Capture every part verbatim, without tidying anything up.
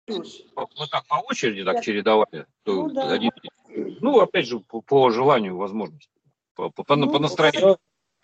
Мы так по очереди так чередовали. Ну, да. Один, ну опять же, по, по желанию, возможности. По, по, по, Ну, по настроению.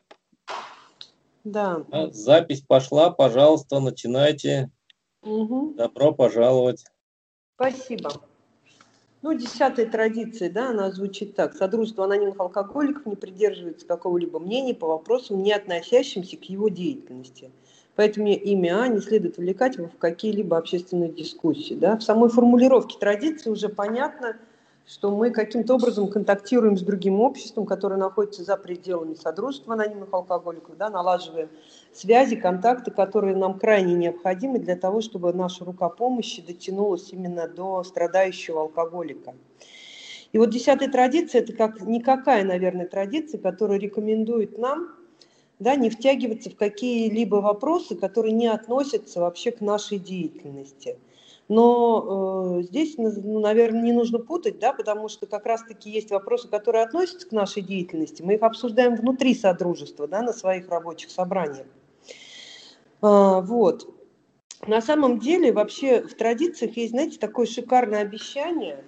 Да. Запись пошла, пожалуйста, начинайте. Угу. Добро пожаловать. Спасибо. Ну, десятая традиция, да, она звучит так. Содружество анонимных алкоголиков не придерживается какого-либо мнения по вопросам, не относящимся к его деятельности. Поэтому имя А не следует вовлекать в какие-либо общественные дискуссии. Да. В самой формулировке традиции уже понятно, что мы каким-то образом контактируем с другим обществом, которое находится за пределами Содружества анонимных алкоголиков, да, налаживаем связи, контакты, которые нам крайне необходимы для того, чтобы наша рука помощи дотянулась именно до страдающего алкоголика. И вот десятая традиция – это как никакая, наверное, традиция, которая рекомендует нам, да, не втягиваться в какие-либо вопросы, которые не относятся вообще к нашей деятельности. Но э, здесь, ну, наверное, не нужно путать, да, потому что как раз-таки есть вопросы, которые относятся к нашей деятельности. Мы их обсуждаем внутри Содружества, да, на своих рабочих собраниях. А, вот. На самом деле вообще в традициях есть, знаете, такое шикарное обещание.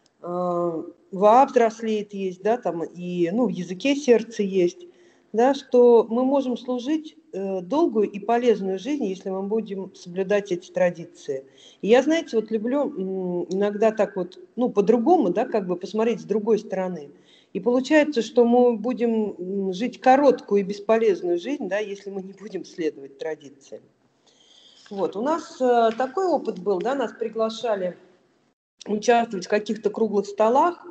А, Ваа взрослеет есть, да, там и, ну, в языке сердце есть, да, что мы можем служить э, долгую и полезную жизнь, если мы будем соблюдать эти традиции. И я, знаете, вот люблю м, иногда так вот, ну, по-другому, да, как бы посмотреть с другой стороны. И получается, что мы будем жить короткую и бесполезную жизнь, да, если мы не будем следовать традициям. Вот, у нас э, такой опыт был, да, нас приглашали участвовать в каких-то круглых столах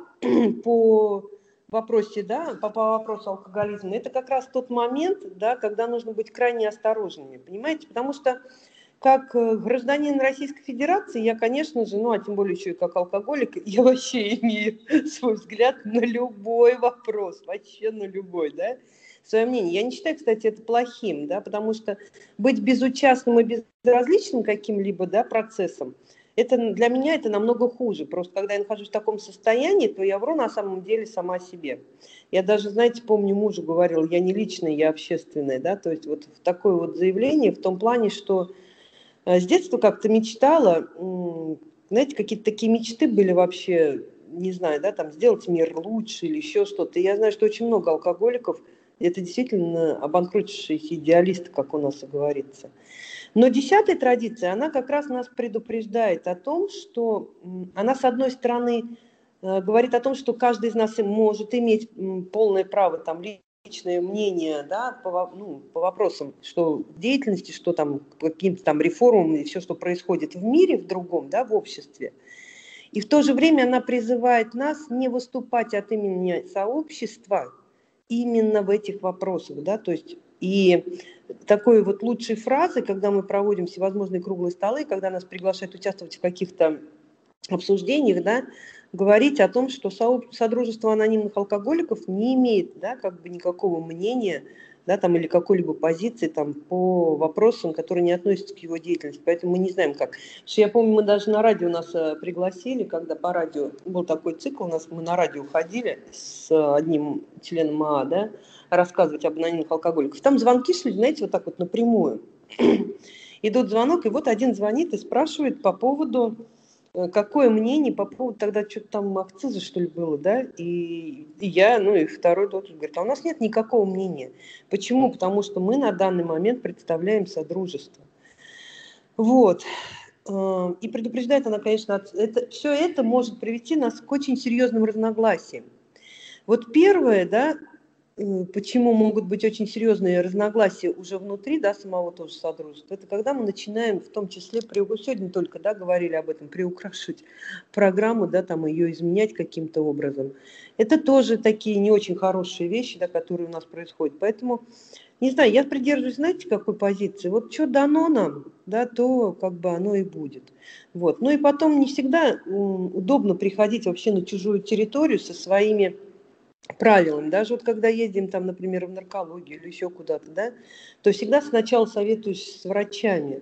по вопросе, да, по, по вопросу алкоголизма. Это как раз тот момент, да, когда нужно быть крайне осторожными, понимаете, потому что как гражданин Российской Федерации, я, конечно же, ну, а тем более еще и как алкоголик, я вообще имею свой взгляд на любой вопрос, вообще на любой, да, свое мнение. Я не считаю, кстати, это плохим, да, потому что быть безучастным и безразличным каким-либо, да, процессом, это для меня это намного хуже. Просто когда я нахожусь в таком состоянии, то я вру на самом деле сама себе. Я даже, знаете, помню, мужу говорил, я не личная, я общественная, да, то есть вот такое вот заявление в том плане, что с детства как-то мечтала, знаете, какие-то такие мечты были вообще, не знаю, да, там сделать мир лучше или еще что-то. И я знаю, что очень много алкоголиков, это действительно обанкротившиеся идеалисты, как у нас и говорится. Но десятая традиция, она как раз нас предупреждает о том, что она, с одной стороны, говорит о том, что каждый из нас может иметь полное право там, личное мнение, да, по, ну, по вопросам, что деятельности, что там, каким-то там реформам и все, что происходит в мире, в другом, да, в обществе. И в то же время она призывает нас не выступать от имени сообщества именно в этих вопросах, да, то есть и такой вот лучшей фразы, когда мы проводим всевозможные круглые столы, когда нас приглашают участвовать в каких-то обсуждениях, да, говорить о том, что Содружество анонимных алкоголиков не имеет, да, как бы никакого мнения, да, там, или какой-либо позиции там, по вопросам, которые не относятся к его деятельности. Поэтому мы не знаем как. Потому что я помню, мы даже на радио нас пригласили, когда по радио был такой цикл, у нас мы на радио ходили с одним членом МАА, да, рассказывать об анонимных алкоголиках. Там звонки шли, знаете, вот так вот напрямую. Идут звонок, и вот один звонит и спрашивает по поводу, какое мнение по поводу, тогда что-то там акциза, что ли, было, да, и, и я, ну и второй доктор говорит, а у нас нет никакого мнения. Почему? Потому что мы на данный момент представляем Содружество. Вот. И предупреждает она, конечно, это, все это может привести нас к очень серьезным разногласиям. Вот первое, да, почему могут быть очень серьезные разногласия уже внутри, да, самого тоже Содружества, это когда мы начинаем в том числе, сегодня только, да, говорили об этом, приукрашивать программу, да, там ее изменять каким-то образом. Это тоже такие не очень хорошие вещи, да, которые у нас происходят. Поэтому, не знаю, я придерживаюсь, знаете, какой позиции? Вот что дано нам, да, то как бы оно и будет. Вот. Ну и потом не всегда удобно приходить вообще на чужую территорию со своими правилам. Даже вот когда едем там, например, в наркологию или еще куда-то, да, то всегда сначала советуюсь с врачами,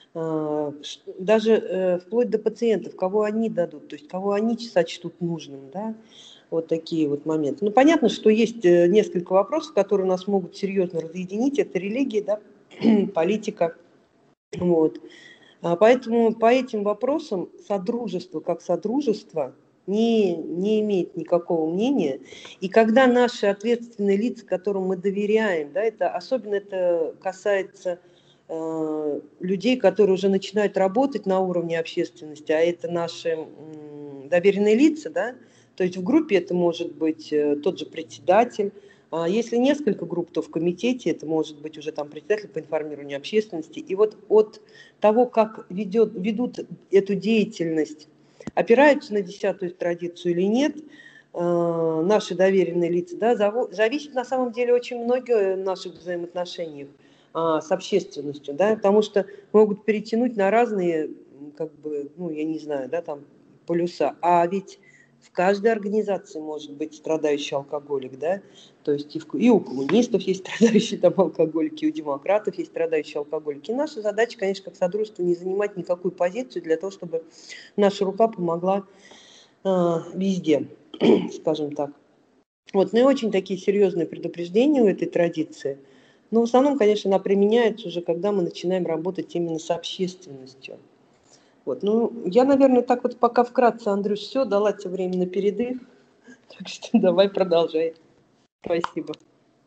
даже вплоть до пациентов, кого они дадут, то есть кого они сочтут нужным, да, вот такие вот моменты. Ну, понятно, что есть несколько вопросов, которые нас могут серьезно разъединить, это религия, да, политика, вот. А поэтому по этим вопросам содружество как содружество не, не имеет никакого мнения. И когда наши ответственные лица, которым мы доверяем, да, это, особенно это касается э, людей, которые уже начинают работать на уровне общественности, а это наши э, доверенные лица, да, то есть в группе это может быть э, тот же председатель, а если несколько групп, то в комитете это может быть уже там председатель по информированию общественности. И вот от того, как ведет, ведут эту деятельность, опираются на десятую традицию или нет, э, наши доверенные лица, да, зависит на самом деле очень многое в наших взаимоотношениях э, с общественностью, да, потому что могут перетянуть на разные, как бы, ну, я не знаю, да, там, полюса. А ведь в каждой организации может быть страдающий алкоголик, да, то есть и, в, и у коммунистов есть страдающие там алкоголики, и у демократов есть страдающие алкоголики. И наша задача, конечно, как содружество, не занимать никакую позицию для того, чтобы наша рука помогла э, везде, скажем так. Вот, ну и очень такие серьезные предупреждения у этой традиции. Но в основном, конечно, она применяется уже, когда мы начинаем работать именно с общественностью. Вот, ну, я, наверное, так вот пока вкратце, Андрюш, все, дала тебе время на перерыв. Так что давай продолжай. Спасибо.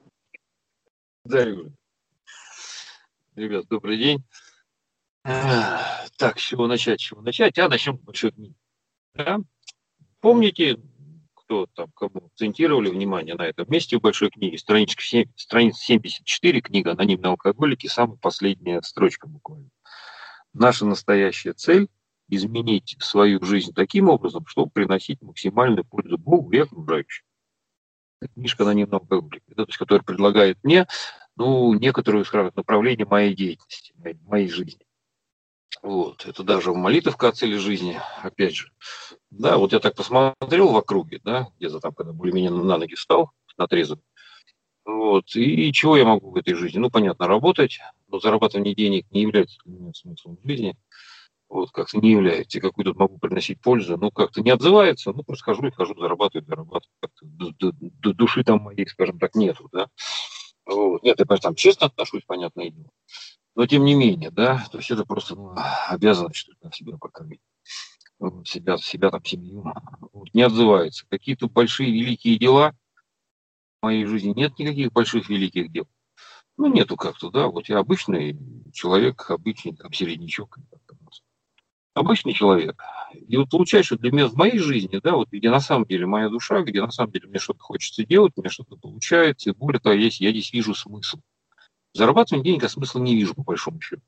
Да, Юля. Ребят, добрый день. Так, с чего начать, с чего начать? А начнем с большой книги. Да? Помните, кто там, кому акцентировали внимание на этом месте в большой книге, страничка семь, страница семьдесят четыре, книга «Анонимные алкоголики», самая последняя строчка буквально. Наша настоящая цель – изменить свою жизнь таким образом, чтобы приносить максимальную пользу Богу и окружающим. Это книжка «Анонимные алкоголики», да, то есть, которая предлагает мне, ну, некоторые, скажем, направления моей деятельности, моей, моей жизни. Вот. Это даже молитовка о цели жизни, опять же. Да, вот я так посмотрел в округе, да, где-то там, когда более-менее на ноги встал, на трезвый. Вот. И чего я могу в этой жизни? Ну, понятно, работать, но зарабатывание денег не является для меня смыслом жизни. Вот, как-то не является. И какую тут могу приносить пользу, ну, как-то не отзывается, ну, просто хожу и хожу, зарабатываю, зарабатываю. Как-то ду- ду- ду- души там моей, скажем так, нету, да. Вот. Нет, я, конечно, там честно отношусь, понятное дело. Но тем не менее, да, то есть это просто ну, обязанность, что ли, на себя покормить. Вот, себя, себя там, семью. Вот, не отзывается. Какие-то большие великие дела в моей жизни нет никаких больших великих дел. Ну, нету как-то, да. Вот я обычный человек, обычный там середнячок. Обычный человек. И вот получается, что для меня в моей жизни, да, вот где на самом деле моя душа, где на самом деле мне что-то хочется делать, мне что-то получается, и более того, есть, я здесь вижу смысл. Зарабатывать денег я смысла не вижу, по большому счету.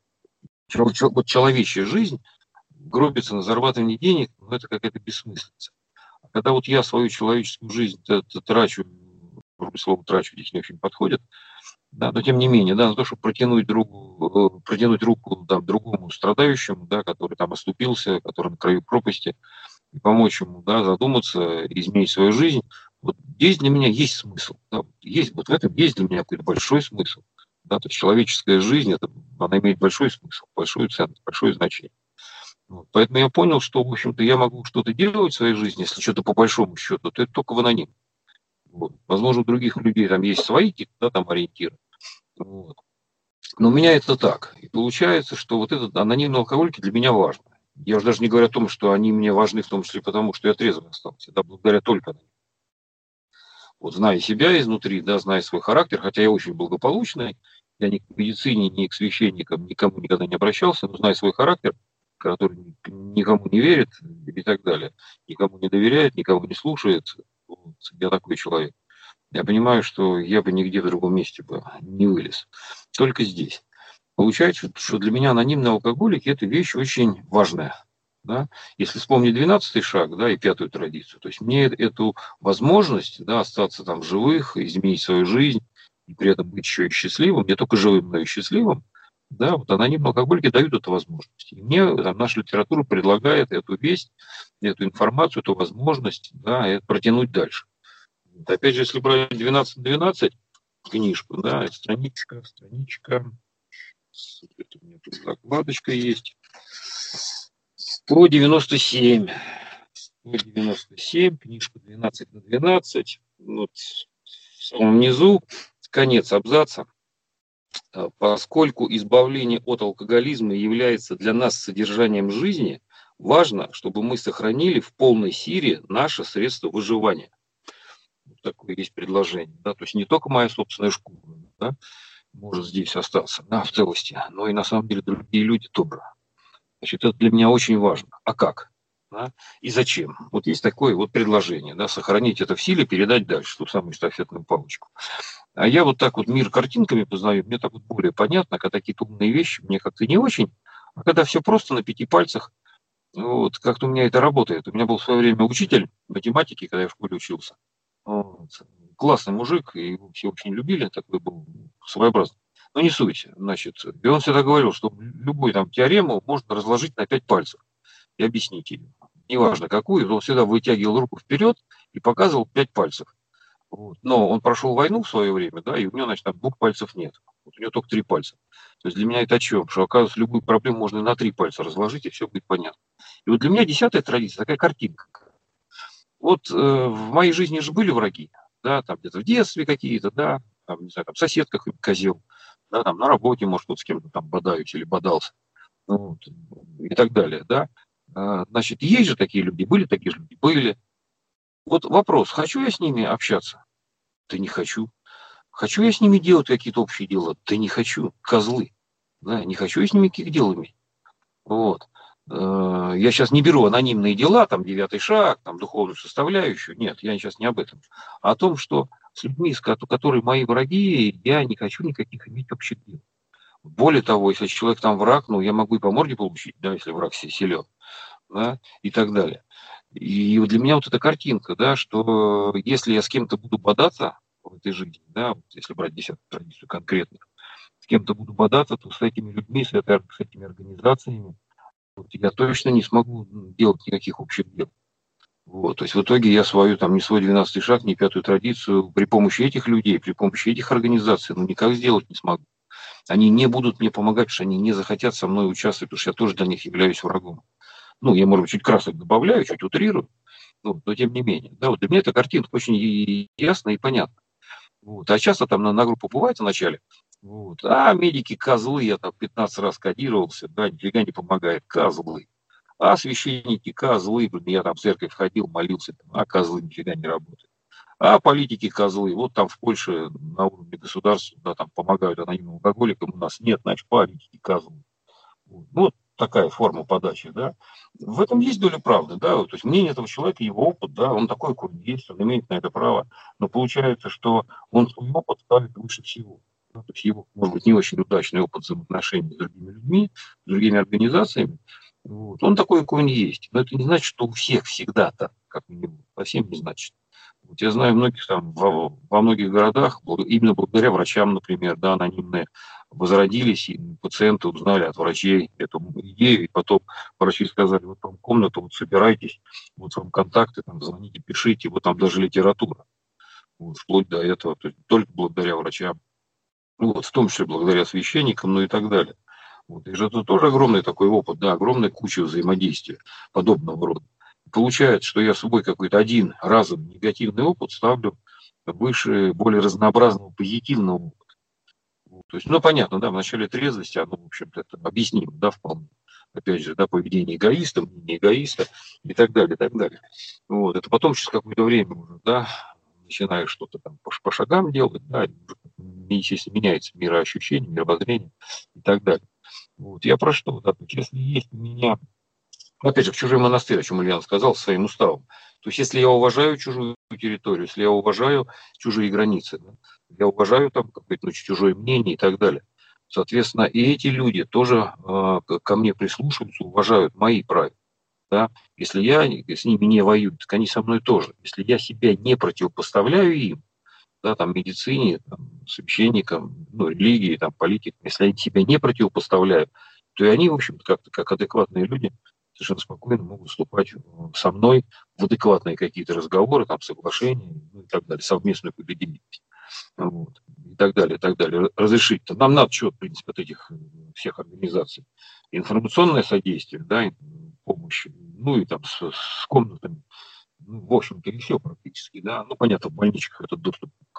Вот человечья жизнь гробится на зарабатывании денег, но это какая-то бессмыслица. А когда вот я свою человеческую жизнь трачу, слово трачу здесь не очень подходит, да, но тем не менее, да, на то, чтобы протянуть, другу, протянуть руку там, другому страдающему, да, который там оступился, который на краю пропасти, и помочь ему, да, задуматься, изменить свою жизнь, вот здесь для меня есть смысл. Да, есть, вот в этом есть для меня какой-то большой смысл. Да, то есть человеческая жизнь, это, она имеет большой смысл, большую ценность, большое значение. Вот. Поэтому я понял, что, в общем-то, я могу что-то делать в своей жизни, если что-то по большому счету, то это только в аноним. Вот. Возможно, у других людей там есть свои да, там ориентиры. Вот. Но у меня это так. И получается, что вот этот анонимные алкоголики для меня важны. Я уже даже не говорю о том, что они мне важны в том числе потому, что я трезвый остался, да, благодаря только им. Вот зная себя изнутри, да, зная свой характер, хотя я очень благополучный, я ни к медицине, ни к священникам, никому никогда не обращался, но зная свой характер, который никому не верит и так далее, никому не доверяет, никого не слушает, вот, я такой человек. Я понимаю, что я бы нигде в другом месте бы не вылез. Только здесь. Получается, что для меня анонимный алкоголик – это вещь очень важная. Да? Если вспомнить двенадцатый шаг, да, и пятую традицию, то есть мне эту возможность, да, остаться там в живых, изменить свою жизнь, и при этом быть еще и счастливым, не только живым, но и счастливым, да, вот анонимные алкоголики дают эту возможность. И мне там, наша литература предлагает эту весть, эту информацию, эту возможность, да, это протянуть дальше. Вот. Опять же, если брать двенадцать двенадцать книжку, да, страничка, страничка, это у меня тут закладочка есть, сто девяносто семь. сто девяносто семь, книжка двенадцать на двенадцать. Вот в самом низу конец абзаца. Поскольку избавление от алкоголизма является для нас содержанием жизни, важно, чтобы мы сохранили в полной силе наше средство выживания. Такое есть предложение. Да? То есть не только моя собственная шкура, да, может здесь остаться, да, в целости, но и на самом деле другие люди тоже. Значит, это для меня очень важно. А как? Да? И зачем? Вот есть такое вот предложение, да, сохранить это в силе, передать дальше, ту самую эстафетную палочку. А я вот так вот мир картинками познаю, мне так вот более понятно, когда какие-то умные вещи мне как-то не очень, а когда все просто на пяти пальцах, вот, как-то у меня это работает. У меня был в свое время учитель математики, когда я в школе учился. Вот. Классный мужик, и его все очень любили, такой был своеобразный. Но не суть, значит. И он всегда говорил, что любую там теорему можно разложить на пять пальцев и объяснить ее. Неважно какую, он всегда вытягивал руку вперед и показывал пять пальцев. Вот. Но он прошел войну в свое время, да, и у него, значит, там двух пальцев нет. Вот у него только три пальца. То есть для меня это о чем? Что, оказывается, любую проблему можно на три пальца разложить, и все будет понятно. И вот для меня десятая традиция, такая картинка. Вот э, в моей жизни же были враги, да, там где-то в детстве какие-то, да, там, не знаю, там соседка козел, да, там на работе, может, вот с кем-то там бодаюсь или бодался, вот, и так далее, да. А, значит, есть же такие люди, были такие же люди, были. Вот вопрос, хочу я с ними общаться? Да не хочу. Хочу я с ними делать какие-то общие дела? Да не хочу. Козлы. Да, не хочу я с ними каких дел иметь. Вот. Я сейчас не беру анонимные дела, там девятый шаг, там духовную составляющую. Нет, я сейчас не об этом. А о том, что с людьми, которые мои враги, я не хочу никаких иметь общих дел. Более того, если человек там враг, ну, я могу и по морде получить, да, если враг силен, да, и так далее. И вот для меня вот эта картинка, да, что если я с кем-то буду бодаться в этой жизни, да, вот если брать десятую традицию конкретно, с кем-то буду бодаться, то с этими людьми, с, этой, с этими организациями, вот, я точно не смогу делать никаких общих дел. Вот, то есть в итоге я свою, там, не свой двенадцатый шаг, не пятую традицию при помощи этих людей, при помощи этих организаций, ну, никак сделать не смогу. Они не будут мне помогать, потому что они не захотят со мной участвовать, потому что я тоже для них являюсь врагом. Ну, я, может быть, чуть красок добавляю, чуть утрирую, ну, но тем не менее. Да, вот для меня эта картинка очень ясна и понятна. Вот. А часто там на, на группу бывает вначале, вот, а медики козлы, я там пятнадцать раз кодировался, да, нифига не помогает, козлы. А священники козлы, блин, я там в церковь ходил, молился, а козлы нифига не работают. А политики козлы, вот там в Польше на уровне государства, да, там помогают анонимным алкоголикам, у нас нет, значит, политики козлы. Вот. Ну, вот такая форма подачи, да. В этом есть доля правды, да, то есть мнение этого человека, его опыт, да, он такой, какой он есть, он имеет на это право, но получается, что он свой опыт ставит выше всего. Да, то есть его, может быть, не очень удачный опыт взаимоотношений с другими людьми, с другими организациями, вот. Он такой, какой он есть. Но это не значит, что у всех всегда так, как минимум. Совсем не значит. Вот я знаю многих там, во, во многих городах, именно благодаря врачам, например, да, анонимные, возродились, и пациенты узнали от врачей эту идею, и потом врачи сказали, вот вам комната, вот собирайтесь, вот вам контакты, там, звоните, пишите, вот там даже литература. Вот, вплоть до этого, то есть только благодаря врачам, вот, в том числе благодаря священникам, ну и так далее. Вот, и же это тоже огромный такой опыт, да, огромная куча взаимодействия подобного рода. Получается, что я с собой какой-то один разовый негативный опыт ставлю выше более разнообразного позитивного опыта. Вот, то есть, ну, понятно, да, в начале трезвости, оно, в общем-то, это объяснимо, да, вполне. Опять же, да, поведение эгоиста, мнение эгоиста и так далее, и так далее. Вот, это потом через какое-то время уже, да, начинаешь что-то там по, по шагам делать, да, естественно, меняется мироощущение, мировоззрение и так далее. Вот, я про что, да, если есть у меня, опять же, в чужой монастырь, о чем Ильян сказал, своим уставом. То есть, если я уважаю чужую территорию, если я уважаю чужие границы, да, я уважаю там какое-то, ну, чужое мнение и так далее. Соответственно, и эти люди тоже э, ко мне прислушиваются, уважают мои правила. Да? Если я с ними не воюю, так они со мной тоже. Если я себя не противопоставляю им, да, там, медицине, там, священникам, ну, религии, там, политикам, если я себя не противопоставляю, то и они, в общем-то, как-то, как адекватные люди, совершенно спокойно могут вступать со мной в адекватные какие-то разговоры, там, соглашения, ну, и так далее, совместную победительность. Вот, и так далее, и так далее. Разрешить-то. Нам надо чего, в принципе, от этих всех организаций. Информационное содействие, да, помощь, ну, и там с, с комнатами. Ну, в общем-то, и все практически, да. Ну, понятно, в больничках это доступ к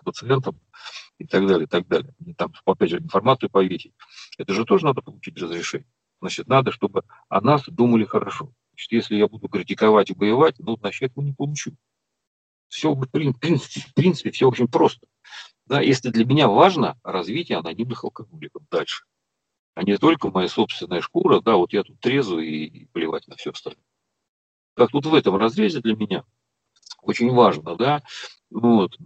пациентам и так далее, и так далее. И там, опять же, информацию повесить. Это же тоже надо получить разрешение. Значит, надо, чтобы о нас думали хорошо. Значит, если я буду критиковать и воевать, ну, значит, я этого не получу. Все, в принципе, в принципе, все очень просто. Да, если для меня важно развитие анонимных алкоголиков дальше, а не только моя собственная шкура, да, вот я тут трезвый и плевать на все остальное. Как тут в этом разрезе для меня очень важно, да, вот,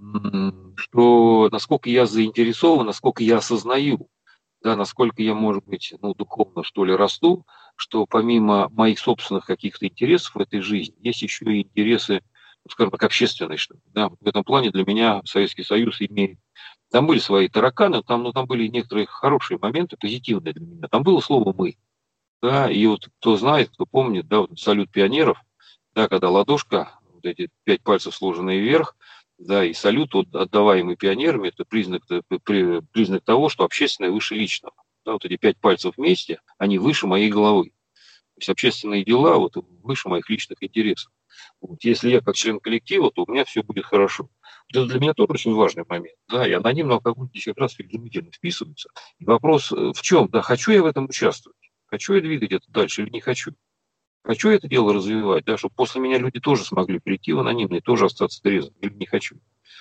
что насколько я заинтересован, насколько я осознаю, да, насколько я, может быть, ну, духовно, что ли, расту, что помимо моих собственных каких-то интересов в этой жизни, есть еще и интересы, скажем так, общественные, что ли, да. В этом плане для меня Советский Союз имеет. Там были свои тараканы, там, ну, там были некоторые хорошие моменты, позитивные для меня. Там было слово «мы». Да, и вот кто знает, кто помнит, да, вот салют пионеров, да, когда ладошка, вот эти пять пальцев сложенные вверх, да, и салют, вот, отдаваемый пионерами, это признак, признак того, что общественное выше личного. Да, вот эти пять пальцев вместе, они выше моей головы. То есть общественные дела вот, выше моих личных интересов. Вот, если я как член коллектива, то у меня все будет хорошо. Это для меня тоже очень важный момент. Да, и анонимный алкоголь еще раз изумительно вписывается. И вопрос в чем? Да, хочу я в этом участвовать? Хочу я двигать это дальше или не хочу? Хочу это дело развивать, да, чтобы после меня люди тоже смогли прийти в анонимный, тоже остаться трезвым, или не хочу.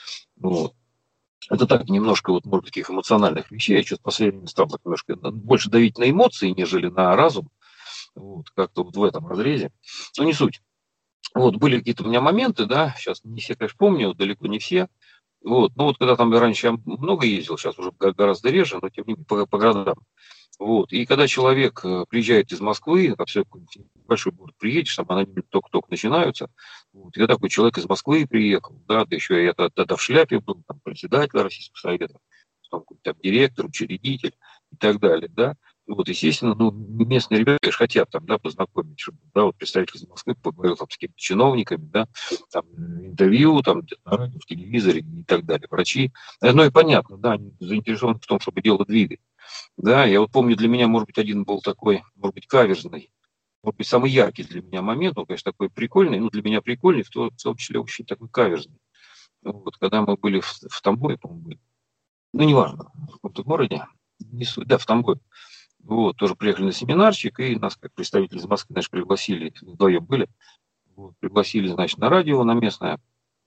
Вот. Это так немножко, вот, может, таких эмоциональных вещей. Я сейчас в последнее время стал так немножко больше давить на эмоции, нежели на разум. Вот, как-то вот в этом разрезе. Но не суть. Вот, были какие-то у меня моменты, да, сейчас не все, конечно, помню, далеко не все. Вот, ну вот когда там раньше я много ездил, сейчас уже гораздо реже, но тем не менее по, по городам. Вот. И когда человек приезжает из Москвы, а все большой город приедешь, там анонимно только-только начинаются. Вот. И когда такой человек из Москвы приехал, да, да еще я тогда в шляпе был, там, председатель Российского Совета, там, там, директор, учредитель и так далее, да. Вот, естественно, ну, местные ребята, конечно, хотят там, да, познакомить, чтобы, да, вот представитель из Москвы поговорил там с какими-то чиновниками, да, там, интервью, там, на радио, в телевизоре и так далее, врачи. Ну и понятно, да, они заинтересованы в том, чтобы дело двигать. Да, я вот помню, для меня, может быть, один был такой, может быть, каверзный, может быть, самый яркий для меня момент, он, конечно, такой прикольный, ну, для меня прикольный, в том, в том числе очень такой каверзный. Вот, когда мы были в, в Тамбове, по-моему, были, ну, неважно, в каком-то городе, не суть, да, в Тамбове, вот, тоже приехали на семинарчик, и нас, как представители из Москвы, значит, пригласили, вдвоем были, вот, пригласили, значит, на радио, на местное,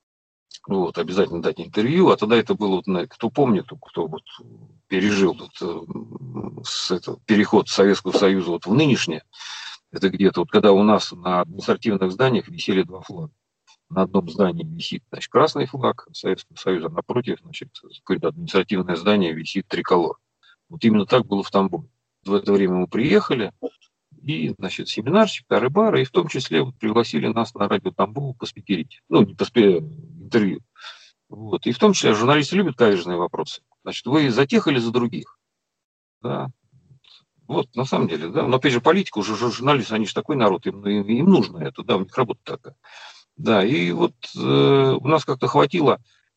вот, обязательно дать интервью, а тогда это было, вот, кто помнит, кто, кто вот пережил вот, с этого, переход Советского Союза вот в нынешнее, это где-то, вот когда у нас на административных зданиях висели два флага. На одном здании висит, значит, красный флаг Советского Союза, напротив, значит, какое-то административное здание висит триколор. Вот именно так было в Тамбове. В это время мы приехали, и, значит, семинарчик, тары-бары, и в том числе вот, пригласили нас на радио Тамбова поспикерить. Ну, не поспе, интервью. Вот. И в том числе журналисты любят каверзные вопросы. Значит, вы за тех или за других? Да. Вот, на самом деле, да. Но опять же, политика, уже журналисты, они же такой народ, им, им, им нужно это, да, у них работа такая. Да, и вот э, у нас как-то хватило,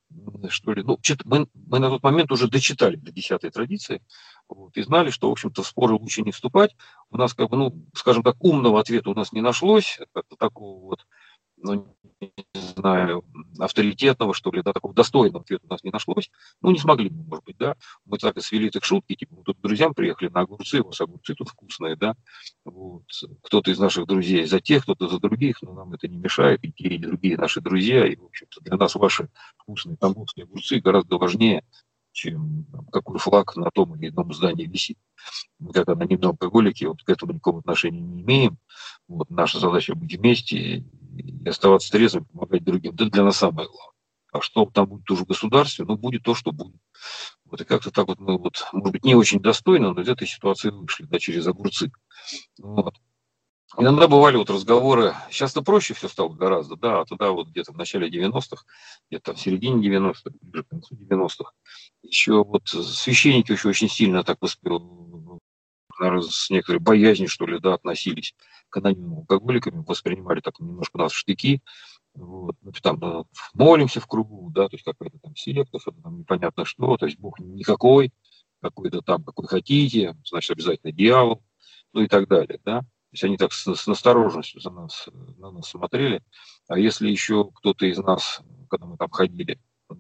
что ли, ну, мы, мы на тот момент уже дочитали до десятой традиции, вот, и знали, что, в общем-то, в споры лучше не вступать. У нас, как бы, ну, скажем так, умного ответа у нас не нашлось, как-то такого вот, ну, не знаю, авторитетного, что ли, да, такого достойного ответа у нас не нашлось. Ну, не смогли мы, может быть, да. Мы так и свели это к шутке, типа, мы тут к друзьям приехали на огурцы, у вас огурцы тут вкусные, да. Вот. Кто-то из наших друзей за тех, кто-то за других, но нам это не мешает, и те, и другие наши друзья, и, в общем-то, для нас ваши вкусные тамбовские огурцы гораздо важнее, чем там, какой флаг на том или ином здании висит. Мы, как анонимные алкоголики, вот к этому никакого отношения не имеем. Вот, наша задача быть вместе и оставаться трезвым, помогать другим. Это для нас самое главное. А что там будет тоже в государстве, ну, будет то, что будет. Вот и как-то так вот мы, вот, может быть, не очень достойно, но из этой ситуации вышли, да, через огурцы. Вот. Иногда бывали вот разговоры, сейчас-то проще все стало гораздо, да, а тогда вот где-то в начале девяностых, где-то в середине девяностых, ближе к концу девяностых, еще вот священники еще очень сильно так воспринимали, наверное, с некоторой боязнью, что ли, да, относились к анонимным алкоголикам, воспринимали так немножко нас в штыки, вот, ну, там, да, молимся в кругу, да, то есть какая-то там секта, что-то там непонятно что, то есть Бог никакой, какой-то там, какой хотите, значит, обязательно дьявол, ну и так далее, да. То есть они так с, с настороженностью за нас, на нас смотрели. А если еще кто-то из нас, когда мы там ходили,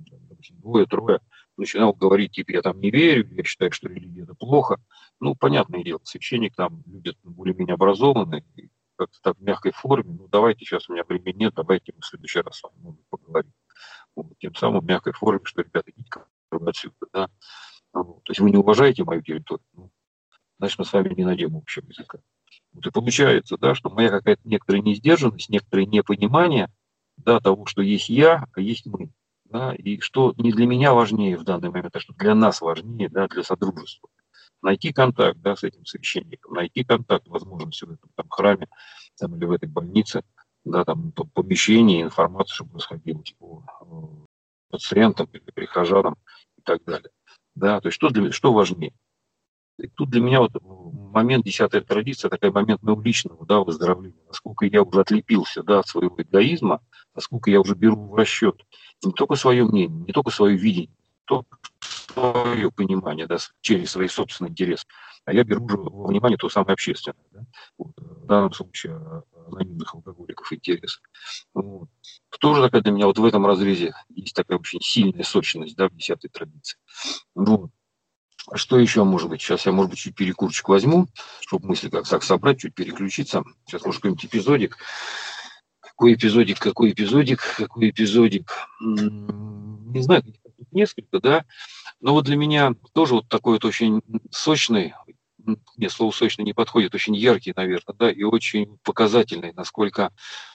допустим, двое-трое, начинал говорить, типа, я там не верю, я считаю, что религия это плохо. Ну, понятное дело, священник там люди более-менее образованные, как-то так в мягкой форме, ну, давайте, сейчас у меня времени нет, давайте мы в следующий раз с вами может, поговорим. Вот, тем самым в мягкой форме, что, ребята, идите отсюда, да. Вот. То есть вы не уважаете мою территорию, ну, значит, мы с вами не найдем общего языка. Вот и получается, да, что моя какая-то некоторая несдержанность, некоторое непонимание, да, того, что есть я, а есть мы. Да, и что не для меня важнее в данный момент, а что для нас важнее, да, для содружества. Найти контакт, да, с этим священником, найти контакт, возможность в этом там, храме там, или в этой больнице, да, там, по помещении, информацию, чтобы расходилась по пациентам или прихожанам и так далее. Да, то есть что, для, что важнее? И тут для меня вот момент десятая традиция, такой момент моего личного, да, выздоровления. Насколько я уже отлепился, да, от своего эгоизма, насколько я уже беру в расчет не только свое мнение, не только свое видение, не только свое понимание, да, через свои собственные интересы, а я беру уже во внимание то самое общественное, да, вот, в данном случае анонимных алкоголиков интересы. Вот. Тоже такая для меня вот в этом разрезе есть такая очень сильная сочность, да, в десятой традиции. Вот. А что еще может быть? Сейчас я, может быть, чуть перекурчик возьму, чтобы мысли как так собрать, чуть переключиться. Сейчас, может, какой-нибудь эпизодик. Какой эпизодик, какой эпизодик, какой эпизодик. Не знаю, тут несколько, да. Но вот для меня тоже вот такой вот очень сочный, нет, слово сочный не подходит, очень яркий, наверное, да, и очень показательный, насколько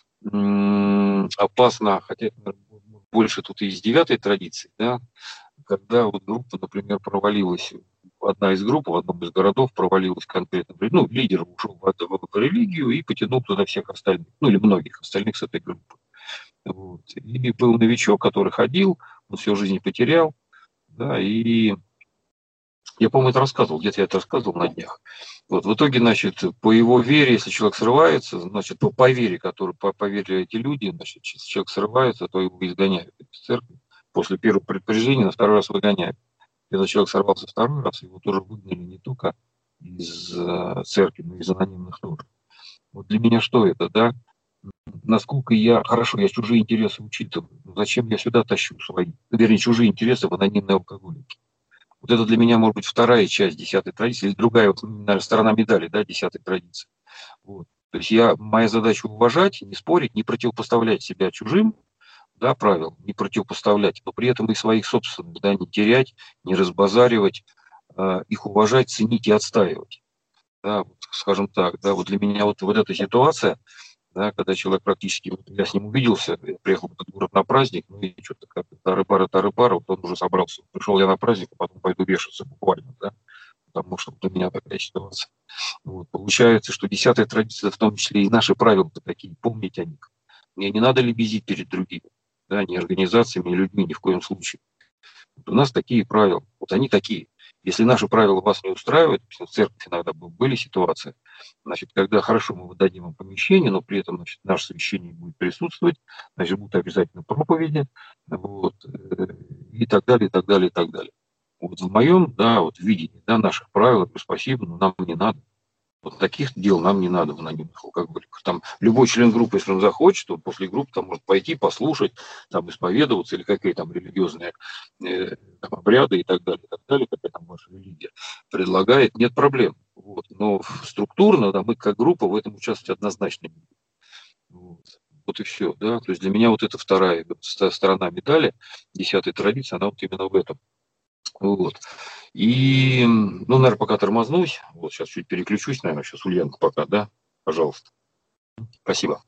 опасно, хотя это больше тут и из девятой традиции, да, когда вот группа, например, провалилась, одна из групп в одном из городов провалилась конкретно, ну, лидер ушел в, в религию и потянул туда всех остальных, ну, или многих остальных с этой группы. Вот. И был новичок, который ходил, он всю жизнь потерял, да, и я, по-моему, это рассказывал, где-то я это рассказывал на днях. Вот, в итоге, значит, по его вере, если человек срывается, значит, по, по вере, которую по, поверили эти люди, значит, если человек срывается, то его изгоняют из церкви. После первого предупреждения на второй раз выгоняют. Когда человек сорвался второй раз, его тоже выгнали не только из э, церкви, но и из анонимных тоже. Вот для меня что это, да? Насколько я, хорошо, я чужие интересы учитываю, но зачем я сюда тащу свои, вернее, чужие интересы в анонимные алкоголики? Вот это для меня может быть вторая часть десятой традиции, или другая, вот, наверное, сторона медали, да, десятой традиции. Вот. То есть я, моя задача уважать, не спорить, не противопоставлять себя чужим, да, правил, не противопоставлять, но при этом и своих собственных, да, не терять, не разбазаривать, э, их уважать, ценить и отстаивать. Да, вот, скажем так, да, вот для меня вот, вот эта ситуация, да, когда человек практически, вот я с ним увиделся, я приехал в этот город на праздник, ну и что-то как тары-пара, тары-пара, вот он уже собрался. Пришел я на праздник, а потом пойду вешаться буквально, да, потому что вот у меня такая ситуация. Вот. Получается, что десятая традиция, в том числе и наши правила-то такие, помнить о них. Мне не надо лебезить перед другими, да, ни организациями, ни людьми, ни в коем случае. Вот у нас такие правила, вот они такие. Если наши правила вас не устраивают, в церкви иногда были ситуации, значит, когда хорошо мы выдадим им помещение, но при этом, значит, наш священник будет присутствовать, значит, будут обязательно проповеди, вот, и так далее, и так далее, и так далее. Вот в моем, да, вот видении, да, наших правил, спасибо, но нам не надо. Вот таких дел нам не надо в анонимных алкоголиках. Там любой член группы, если он захочет, то после группы там может пойти послушать, там исповедоваться или какие там религиозные э, там, обряды и так далее, и так далее, какая там ваша религия предлагает, нет проблем. Вот. Но структурно, да, мы как группа в этом участвовать однозначно не будем. Вот. Вот и все, да. То есть для меня вот эта вторая сторона медали, десятой традиции, она вот именно в этом. Вот. И, ну, наверное, пока тормознусь, вот сейчас чуть переключусь, наверное, сейчас Ульянка пока, да, пожалуйста. Спасибо.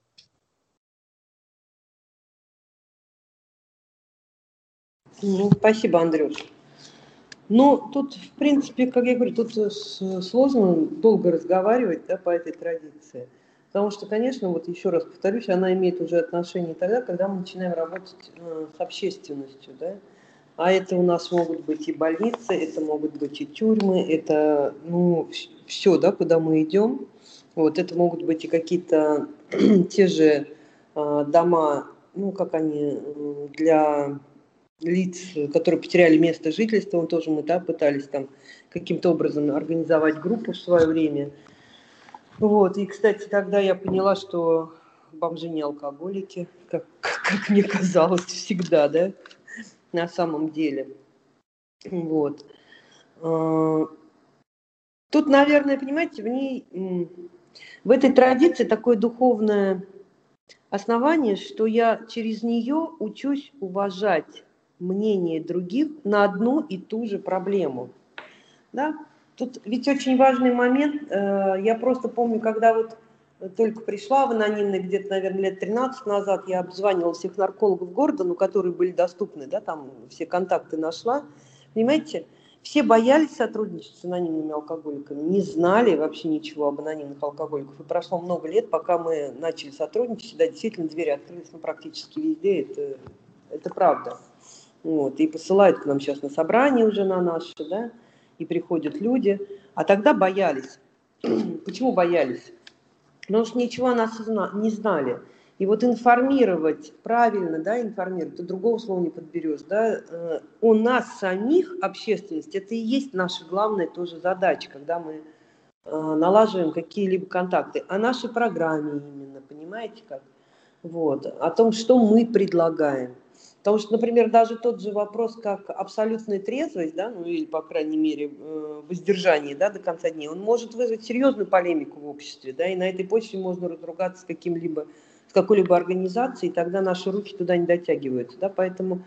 Ну, спасибо, Андрюш. Ну, тут, в принципе, как я говорю, тут сложно долго разговаривать, да, по этой традиции. Потому что, конечно, вот еще раз повторюсь, она имеет уже отношение тогда, когда мы начинаем работать э, с общественностью, да. А это у нас могут быть и больницы, это могут быть и тюрьмы, это, ну, все, да, куда мы идем. Вот, это могут быть и какие-то те же э, дома, ну, как они, для лиц, которые потеряли место жительства, он тоже мы, да, пытались там каким-то образом организовать группу в свое время. Вот, и, кстати, тогда я поняла, что бомжи не алкоголики, как, как, как мне казалось всегда, да. на самом деле. Вот. Тут, наверное, понимаете, в ней, в этой традиции такое духовное основание, что я через нее учусь уважать мнение других на одну и ту же проблему. Да? Тут ведь очень важный момент. Я просто помню, когда вот только пришла в анонимный, где-то, наверное, лет тринадцать назад, я обзванивала всех наркологов города, ну, которые были доступны, да, там все контакты нашла. Понимаете, все боялись сотрудничать с анонимными алкоголиками, не знали вообще ничего об анонимных алкоголиках. И прошло много лет, пока мы начали сотрудничать, да, действительно двери открылись, ну, практически везде, это, это правда. Вот, и посылают к нам сейчас на собрания уже на наши, да, и приходят люди. А тогда боялись. Почему боялись? Потому что ничего о нас не знали. И вот информировать, правильно, да, информировать, ты другого слова не подберешь, да, о нас самих, общественность, это и есть наша главная тоже задача, когда мы налаживаем какие-либо контакты. О нашей программе именно, понимаете как? Вот, о том, что мы предлагаем. Потому что, например, даже тот же вопрос, как абсолютная трезвость, да, ну или, по крайней мере, воздержание, да, до конца дней, он может вызвать серьезную полемику в обществе, да, и на этой почве можно разругаться с каким-либо, с какой-либо организацией, и тогда наши руки туда не дотягиваются, да, поэтому,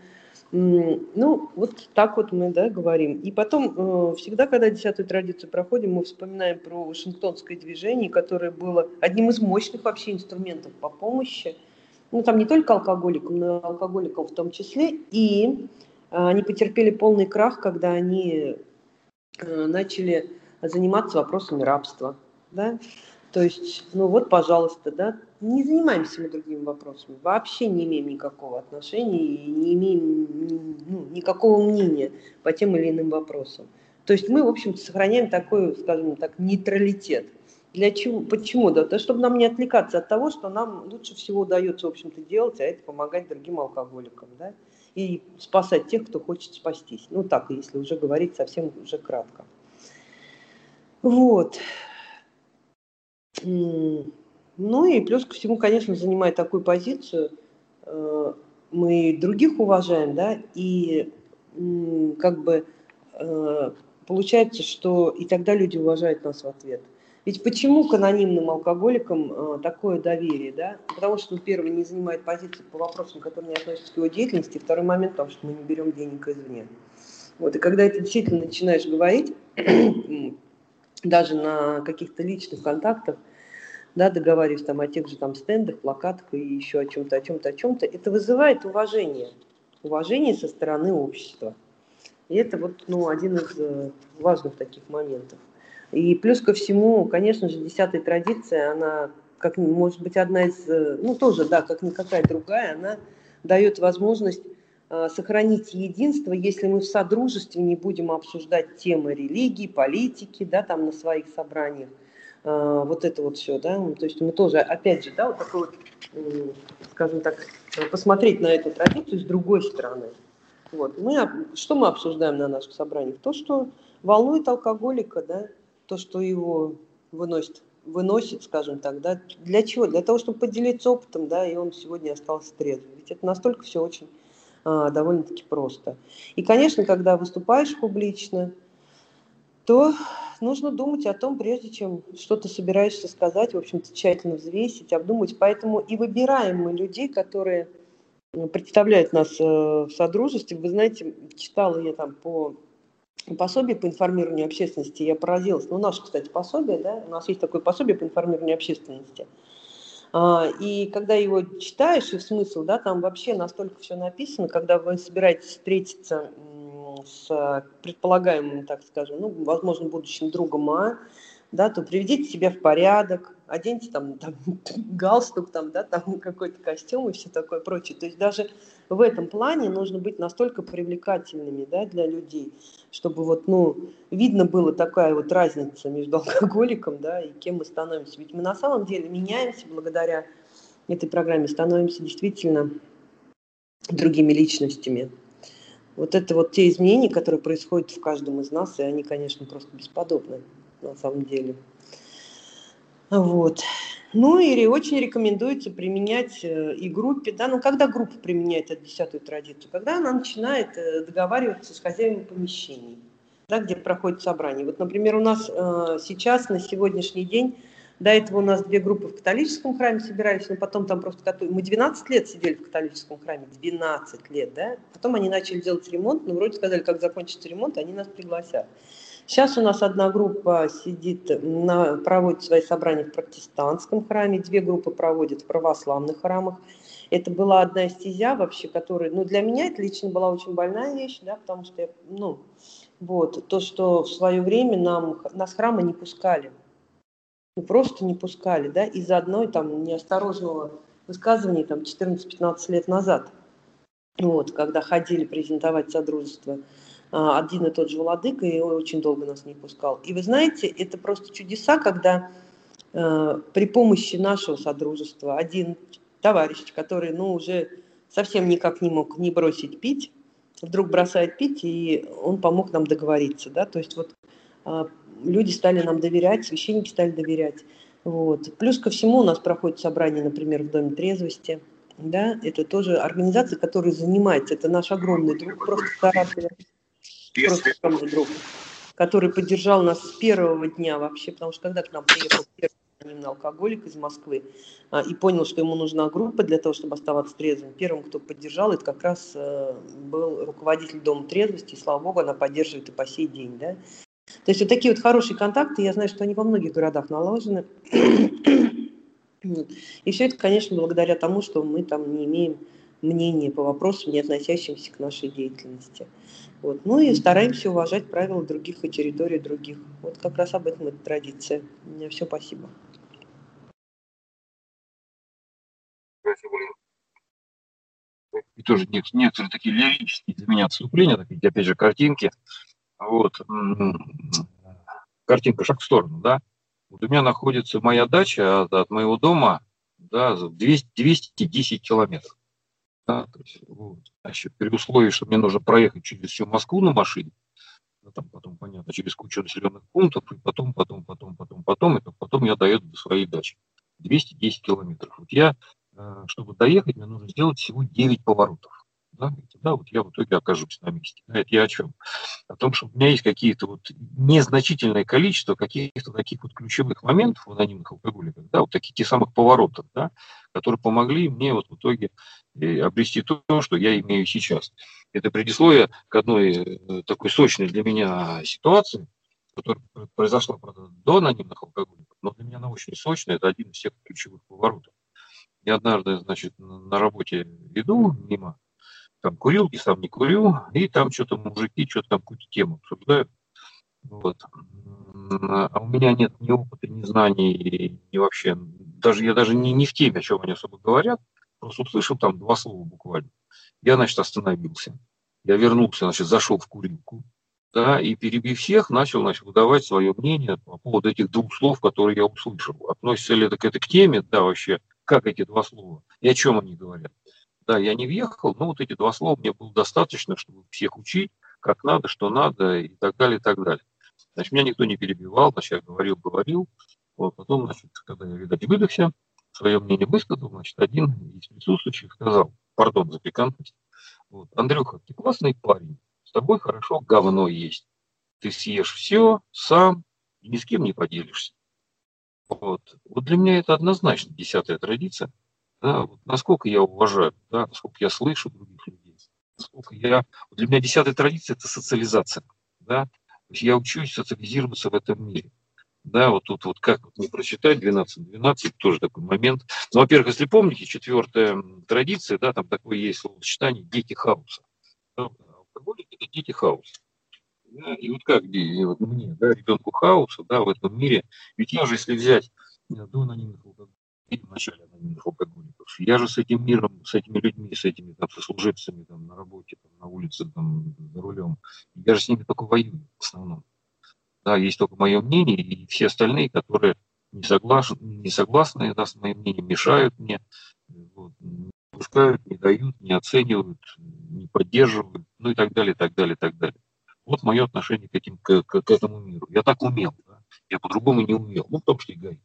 ну, вот так вот мы, да, говорим. И потом, всегда, когда десятую традицию проходим, мы вспоминаем про Вашингтонское движение, которое было одним из мощных вообще инструментов по помощи, ну, там не только алкоголикам, но и алкоголикам в том числе, и а, они потерпели полный крах, когда они а, начали заниматься вопросами рабства, да, то есть, ну вот, пожалуйста, да, не занимаемся мы другими вопросами, вообще не имеем никакого отношения и не имеем ну, никакого мнения по тем или иным вопросам. То есть мы, в общем-то, сохраняем такой, скажем так, нейтралитет. Для чего? Почему? Да, да, чтобы нам не отвлекаться от того, что нам лучше всего удается, в общем-то, делать, а это помогать другим алкоголикам, да, и спасать тех, кто хочет спастись. Ну, так, если уже говорить совсем уже кратко. Вот. Ну и плюс ко всему, конечно, занимая такую позицию, мы других уважаем, да, и как бы получается, что и тогда люди уважают нас в ответ. Ведь почему к анонимным алкоголикам э, такое доверие, да? Потому что, первый, не занимает позицию по вопросам, которые не относятся к его деятельности, второй момент, потому что мы не берем денег извне. Вот, и когда это действительно начинаешь говорить, даже на каких-то личных контактах, да, договариваясь там о тех же там стендах, плакатах и еще о чем-то, о чем-то, о чем-то, это вызывает уважение, уважение со стороны общества. И это вот, ну, один из э, важных таких моментов. И плюс ко всему, конечно же, десятая традиция, она, как может быть, одна из, ну тоже, да, как никакая другая, она дает возможность э, сохранить единство, если мы в содружестве не будем обсуждать темы религии, политики, да, там на своих собраниях, э, вот это вот все, да, то есть мы тоже, опять же, да, вот такой вот, э, скажем так, посмотреть на эту традицию с другой стороны. Вот. Мы, что мы обсуждаем на наших собраниях? То, что волнует алкоголика, да, то, что его выносит, выносит, скажем так, да, для чего? Для того, чтобы поделиться опытом, да, и он сегодня остался трезвым. Ведь это настолько все очень а, довольно-таки просто. И, конечно, когда выступаешь публично, то нужно думать о том, прежде чем что-то собираешься сказать, в общем-то, тщательно взвесить, обдумать. Поэтому и выбираем мы людей, которые представляют нас в содружестве. Вы знаете, читала я там по пособие по информированию общественности, я поразилась. Ну, наше, кстати, пособие, да, у нас есть такое пособие по информированию общественности. И когда его читаешь, и в смысл, да, там вообще настолько все написано, когда вы собираетесь встретиться с предполагаемым, так скажем, ну, возможно, будущим другом А, да, то приведите себя в порядок, оденьте там, там галстук, там, да, там какой-то костюм и все такое прочее. То есть даже в этом плане нужно быть настолько привлекательными, да, для людей, чтобы вот, ну, видно было такая вот разница между алкоголиком, да, и кем мы становимся. Ведь мы на самом деле меняемся благодаря этой программе, становимся действительно другими личностями. Вот это вот те изменения, которые происходят в каждом из нас, и они, конечно, просто бесподобны на самом деле. Вот. Ну и очень рекомендуется применять и группе, да, ну когда группа применяет эту десятую традицию, когда она начинает договариваться с хозяином помещений, да, где проходит собрание. Вот, например, у нас э, сейчас, на сегодняшний день, до этого у нас две группы в католическом храме собирались, но потом там просто... Мы двенадцать лет сидели в католическом храме, двенадцать лет, да, потом они начали делать ремонт, но вроде сказали, как закончится ремонт, они нас пригласят. Сейчас у нас одна группа сидит, на, проводит свои собрания в протестантском храме, две группы проводят в православных храмах. Это была одна стезя вообще, которая, ну, для меня это лично была очень больная вещь, да, потому что, я, ну, вот, то, что в свое время нам, нас храмы не пускали, ну, просто не пускали, да, из-за одной там неосторожного высказывания там четырнадцать-пятнадцать лет назад, вот, когда ходили презентовать содружество, один и тот же владыка, и он очень долго нас не пускал. И вы знаете, это просто чудеса, когда э, при помощи нашего содружества один товарищ, который, ну, уже совсем никак не мог не бросить пить, вдруг бросает пить, и он помог нам договориться, да, то есть вот э, люди стали нам доверять, священники стали доверять, вот. Плюс ко всему у нас проходит собрание, например, в Доме трезвости, да, это тоже организация, которая занимается, это наш огромный друг, просто Саратове. Просто огромный друг, который поддержал нас с первого дня вообще, потому что когда к нам приехал первый анонимный алкоголик из Москвы а, и понял, что ему нужна группа для того, чтобы оставаться трезвым, первым, кто поддержал, это как раз а, был руководитель Дома трезвости, и, слава богу, она поддерживает и по сей день. Да? То есть вот такие вот хорошие контакты, я знаю, что они во многих городах наложены. И все это, конечно, благодаря тому, что мы там не имеем мнения по вопросам, не относящимся к нашей деятельности. Вот. Ну и стараемся уважать правила других и территории других. Вот как раз об этом эта традиция. У меня все, спасибо. И тоже некоторые такие лирические для меня отступления, такие, опять же, картинки. Вот. Картинка «Шаг в сторону», да. Вот у меня находится моя дача от, от моего дома, да, двести, двести десять километров. Да, то есть, вот, значит, при условии, что мне нужно проехать через всю Москву на машине, да, там потом, понятно, через кучу населенных пунктов, и потом, потом, потом, потом, потом, и потом я доеду до своей дачи. двести десять километров. Вот я, чтобы доехать, мне нужно сделать всего девять поворотов. Да, и тогда вот я в итоге окажусь на месте. Да, это я о чем? О том, что у меня есть какие-то вот незначительное количество каких-то таких вот ключевых моментов в анонимных алкоголиках, да, вот таких те самых поворотов, да, которые помогли мне вот в итоге обрести то, что я имею сейчас. Это предисловие к одной такой сочной для меня ситуации, которая произошла, правда, до анонимных алкоголиков, но для меня она очень сочная, это один из всех ключевых поворотов. Я однажды, значит, на работе иду мимо, там курилки, сам не курю, и там что-то мужики, что-то там какую-то тему обсуждают. Вот. А у меня нет ни опыта, ни знаний, ни вообще, даже я даже не, не в теме, о чем они особо говорят, просто услышал там два слова буквально. Я, значит, остановился. Я вернулся, значит, зашел в курилку, да, и перебив всех, начал, значит, выдавать свое мнение по поводу этих двух слов, которые я услышал. Относится ли это к, это к теме, да, вообще, как эти два слова, и о чем они говорят. Да, я не въехал, но вот эти два слова мне было достаточно, чтобы всех учить, как надо, что надо, и так далее, и так далее. Значит, меня никто не перебивал, значит, я говорил, говорил. Вот, потом, значит, когда я, видать, выдохся, свое мнение высказал, значит, один из присутствующих сказал, пардон за пикантность, вот, Андрюха, ты классный парень, с тобой хорошо говно есть. Ты съешь все сам и ни с кем не поделишься. Вот, вот для меня это однозначно десятая традиция. Да, вот насколько я уважаю, да, насколько я слышу других людей, насколько я... Вот для меня десятая традиция – это социализация. Да? То есть я учусь социализироваться в этом мире. Да, вот тут вот как вот не прочитать двенадцать двенадцать, тоже такой момент. Ну, во-первых, если помните, четвертая традиция, да, там такое есть словосочетание «дети хаоса». Да, алкоголики – это дети хаоса. Да, и вот как и вот мне, да, ребенку хаоса, да, в этом мире, ведь я же, если взять до анонимных алкоголиков, в начале анонимных алкоголиков, я же с этим миром, с этими людьми, с этими там сослуживцами там, на работе, там, на улице, там, за рулем, я же с ними только воюю в основном. Да, есть только мое мнение, и все остальные, которые не согласны, не согласны да, с моим мнением, мешают мне, вот, не пускают, не дают, не оценивают, не поддерживают, ну и так далее, так далее, так далее. Вот мое отношение к, этим, к, к, к этому миру. Я так умел, да? Я по-другому не умел. Ну, в том числе и Гай. Да?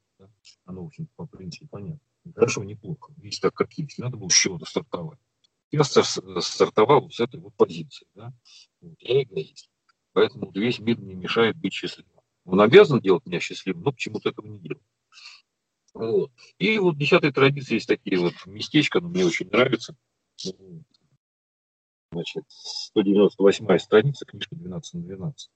Оно, в общем, по принципу понятно. Хорошо, неплохо. Есть так, как есть. Надо было с чего-то стартовать. Я стартовал вот с этой вот позиции. Да? Вот, я эгоист. Поэтому вот весь мир мне мешает быть счастливым. Он обязан делать меня счастливым, но почему-то этого не делает. Вот. И вот в десятой традиции есть такие вот местечко, но мне очень нравится. Значит, сто девяносто восьмая страница, книжка двенадцать на двенадцать.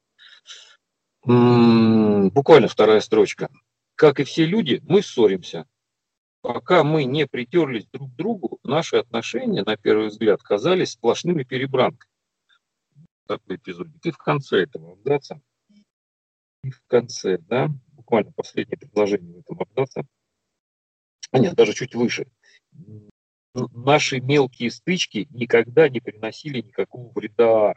М-м, буквально вторая строчка. Как и все люди, мы ссоримся. Пока мы не притерлись друг к другу, наши отношения, на первый взгляд, казались сплошными перебранками. Такой эпизодик. И в конце этого абзаца, и в конце, да, буквально последнее предложение в этом абзаце, а нет, даже чуть выше. Наши мелкие стычки никогда не приносили никакого вреда.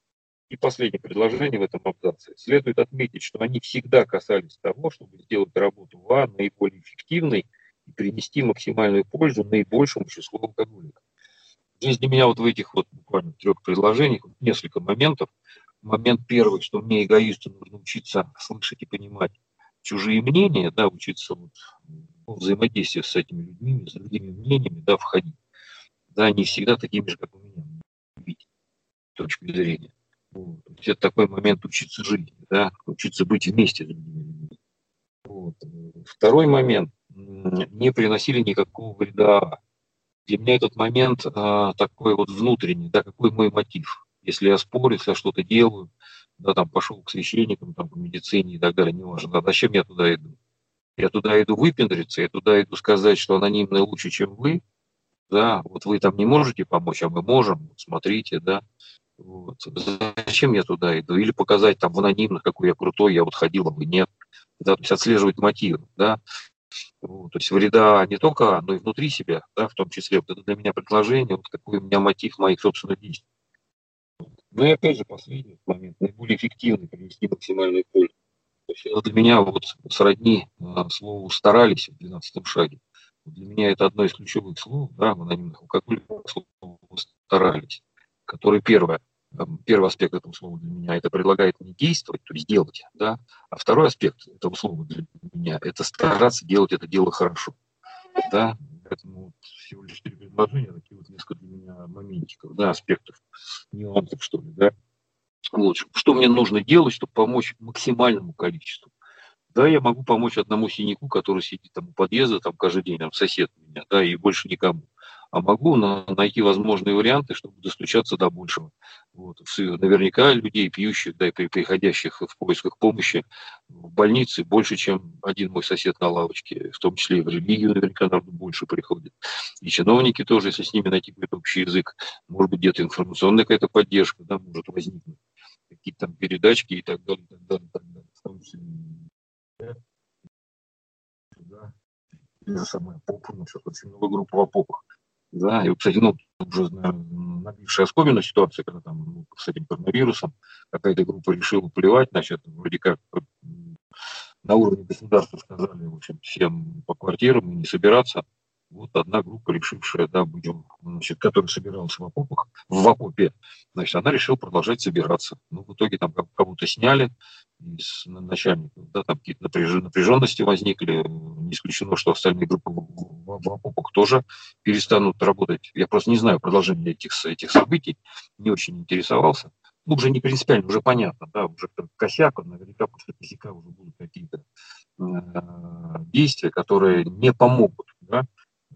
И последнее предложение в этом абзаце. Следует отметить, что они всегда касались того, чтобы сделать работу ВА наиболее эффективной и принести максимальную пользу наибольшему числу алкоголиков. Здесь для меня вот в этих вот буквально трех предложениях несколько моментов. Момент первый, что мне, эгоисту, нужно учиться слышать и понимать чужие мнения, да, учиться вот в взаимодействии с этими людьми, с другими мнениями, да, входить. Да, не всегда такими же, как у меня, видеть точки зрения. Вот. Это такой момент учиться жить, да, учиться быть вместе с другими людьми. Вот. Второй момент. Не приносили никакого вреда. Для меня этот момент а, такой вот внутренний, да, какой мой мотив. Если я спорю, если я что-то делаю, да, там пошел к священникам, там, к медицине и так далее, не важно, да, зачем я туда иду? Я туда иду выпендриться, я туда иду сказать, что анонимное лучше, чем вы, да, вот вы там не можете помочь, а мы можем, вот смотрите, да. Вот. Зачем я туда иду? Или показать там в анонимных, какой я крутой, я вот ходил, а вы нет. Да, то есть отслеживать мотивы, да. Вот. То есть вреда не только, но и внутри себя, да, в том числе. Вот это для меня предложение, вот какой у меня мотив моих собственных действий. Ну и опять же последний момент, наиболее эффективный, принести максимальную пользу. То есть это для меня вот сродни а, слову «старались» в двенадцатом шаге. Для меня это одно из ключевых слов, да, в анонимных алкоголиках, слово «старались», который первое, первый аспект этого слова для меня, это предлагает мне действовать, то есть делать, да, а второй аспект этого слова для меня, это стараться делать это дело хорошо, да, поэтому всего лишь четыре предложения, такие вот несколько для меня моментиков, да, аспектов, нюансов, что ли, да. Вот, что мне нужно делать, чтобы помочь максимальному количеству. Да, я могу помочь одному синяку, который сидит там у подъезда, там каждый день, там сосед у меня, да, и больше никому. А могу на, найти возможные варианты, чтобы достучаться до большего. Вот. Наверняка людей, пьющих, да, и приходящих в поисках помощи в больнице больше, чем один мой сосед на лавочке, в том числе и в религию наверняка народу больше приходит. И чиновники тоже, если с ними найти какой-то общий язык, может быть, где-то информационная какая-то поддержка, да, может возникнуть, какие-то там передачки и так далее, и так далее, и так далее. В том числе да, и же самое попу, ну, сейчас очень много групп в попах. Да, и, кстати, ну, уже, наверное, набившая оскомина ситуация, когда там ну, с этим коронавирусом какая-то группа решила плевать, значит, вроде как на уровне государства сказали, в общем, всем по квартирам и не собираться. Вот одна группа, решившая, да, будем, значит, которая собиралась в окопах, в окопе, значит, она решила продолжать собираться. Ну, в итоге там кого-то сняли из начальников, да, там какие-то напряженности возникли. Не исключено, что остальные группы в, в, в окопах тоже перестанут работать. Я просто не знаю продолжения этих, этих событий, не очень интересовался. Ну, уже не принципиально, уже понятно, да, уже косяк, наверняка после косяка уже будут какие-то э, действия, которые не помогут, да,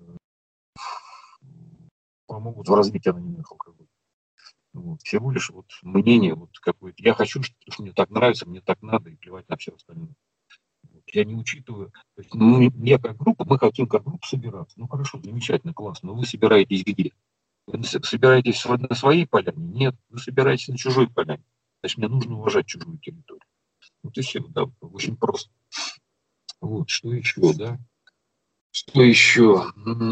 помогут в развитии анонимных алкоголиков. Вот. Всего лишь вот мнение вот какое-то. Я хочу, что мне так нравится, мне так надо, и плевать на все остальное. Вот. Я не учитываю. То есть, ну, я как группа, мы хотим как группа собираться. Ну хорошо, замечательно, классно. Но вы собираетесь где? Вы собираетесь на своей поляне? Нет, вы собираетесь на чужой поляне. Значит, мне нужно уважать чужую территорию. Вот и все, да, очень просто. Вот, что еще, да? Что еще?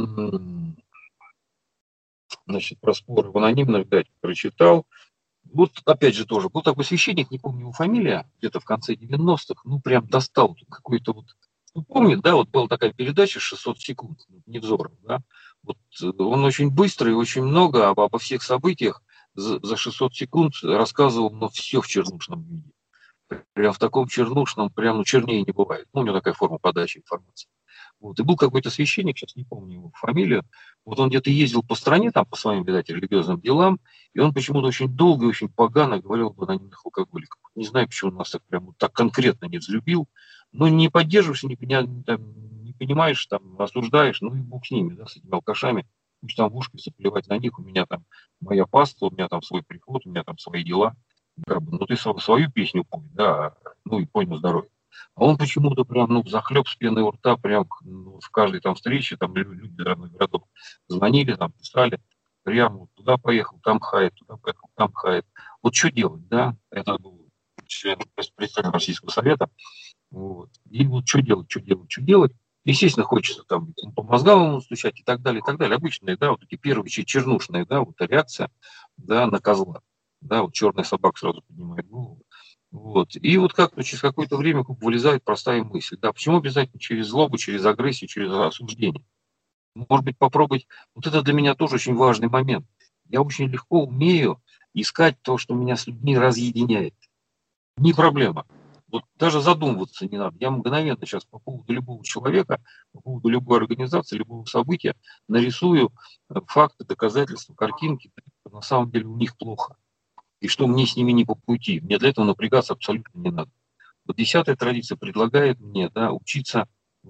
Значит, про споры в анонимных, да, прочитал. Вот, опять же, тоже был такой священник, не помню его фамилия, где-то в конце девяностых, ну, прям достал какой-то вот, ну, помнит, да, вот была такая передача шестьсот секунд, Невзоров, да, вот он очень быстро и очень много обо, обо всех событиях за, за шестьсот секунд рассказывал, но все в чернушном виде. Прям в таком чернушном, прям, ну, чернее не бывает. Ну, у него такая форма подачи информации. Вот. И был какой-то священник, сейчас не помню его фамилию, вот он где-то ездил по стране, там, по своим, видать, религиозным делам, и он почему-то очень долго и очень погано говорил об анонимных алкоголиках. Не знаю, почему он нас так прям вот так конкретно не взлюбил, но не поддерживаешь, не, не, там, не понимаешь, там, осуждаешь, ну и бог с ними, да, с этими алкашами, пусть там в ушки заплевать на них, у меня там моя паства, у меня там свой приход, у меня там свои дела, как бы, ну ты свою песню пой, да, ну и пой на здоровье. А он почему-то прям, ну, захлеб с пеной у рта, прям ну, в каждой там встрече, там люди из разных городов звонили, там писали, прям вот туда поехал, там хает, туда поехал, там хает. Вот что делать, да? Это был член представитель Российского Совета. Вот. И вот что делать, что делать, что делать. Естественно, хочется там по мозгам ему стучать и так далее, и так далее. Обычные, да, вот эти первые чернушные, да, вот реакция, да, на козла. Да, вот черная собака сразу поднимает голову. Вот. И вот как-то через какое-то время вылезает простая мысль. Да, почему обязательно через злобу, через агрессию, через осуждение? Может быть, попробовать. Вот это для меня тоже очень важный момент. Я очень легко умею искать то, что меня с людьми разъединяет. Не проблема. Вот даже задумываться не надо. Я мгновенно сейчас по поводу любого человека, по поводу любой организации, любого события нарисую факты, доказательства, картинки. На самом деле у них плохо. И что мне с ними не по пути. Мне для этого напрягаться абсолютно не надо. Вот десятая традиция предлагает мне, да, учиться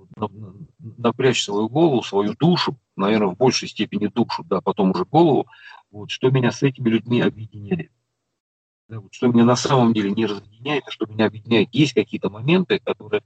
напрячь свою голову, свою душу, наверное, в большей степени душу, да, потом уже голову, вот, что меня с этими людьми объединяет. Да, вот, что меня на самом деле не разъединяет, а что меня объединяет. Есть какие-то моменты, которые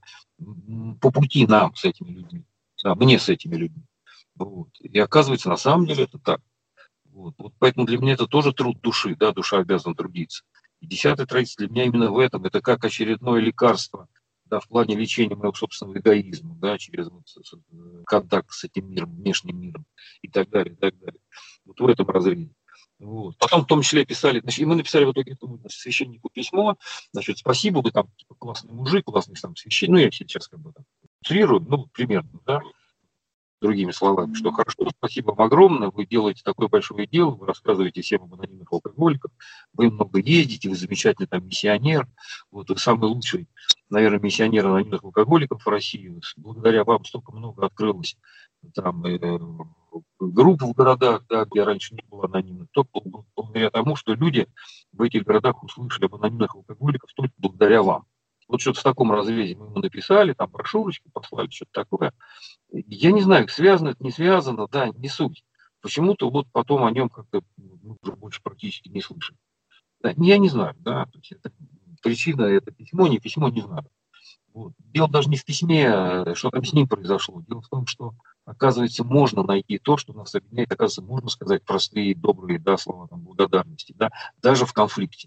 по пути нам с этими людьми, да, мне с этими людьми. Вот. И оказывается, на самом деле это так. Вот. Вот поэтому для меня это тоже труд души, да, душа обязана трудиться. И десятая традиция для меня именно в этом, это как очередное лекарство, да, в плане лечения моего собственного эгоизма, да, через вот, контакт с этим миром, внешним миром и так далее, и так далее. Вот в этом разрезе. Вот. Потом в том числе писали, значит, и мы написали в итоге этому священнику письмо, значит, спасибо, вы там типа, классный мужик, классный сам священник, ну я сейчас как бы там утрирую, ну примерно, да, другими словами, что хорошо, спасибо вам огромное, вы делаете такое большое дело, вы рассказываете всем об анонимных алкоголиках, вы много ездите, вы замечательный там миссионер, вот вы самый лучший, наверное, миссионер анонимных алкоголиков в России, благодаря вам столько много открылось там э, групп в городах, да, где раньше не было анонимных, только благодаря тому, что люди в этих городах услышали об анонимных алкоголиках только благодаря вам. Вот что-то в таком разрезе мы ему написали, там брошюрочки послали, что-то такое. Я не знаю, связано это, не связано, да, не суть. Почему-то вот потом о нем как-то мы уже больше практически не слышим. Да, я не знаю, да, то есть это, причина это письмо, не письмо, не знаю. Вот. Дело даже не в письме, что там с ним произошло. Дело в том, что, оказывается, можно найти то, что нас объединяет. Оказывается, можно сказать простые, добрые, да, слова там, благодарности, да, даже в конфликте.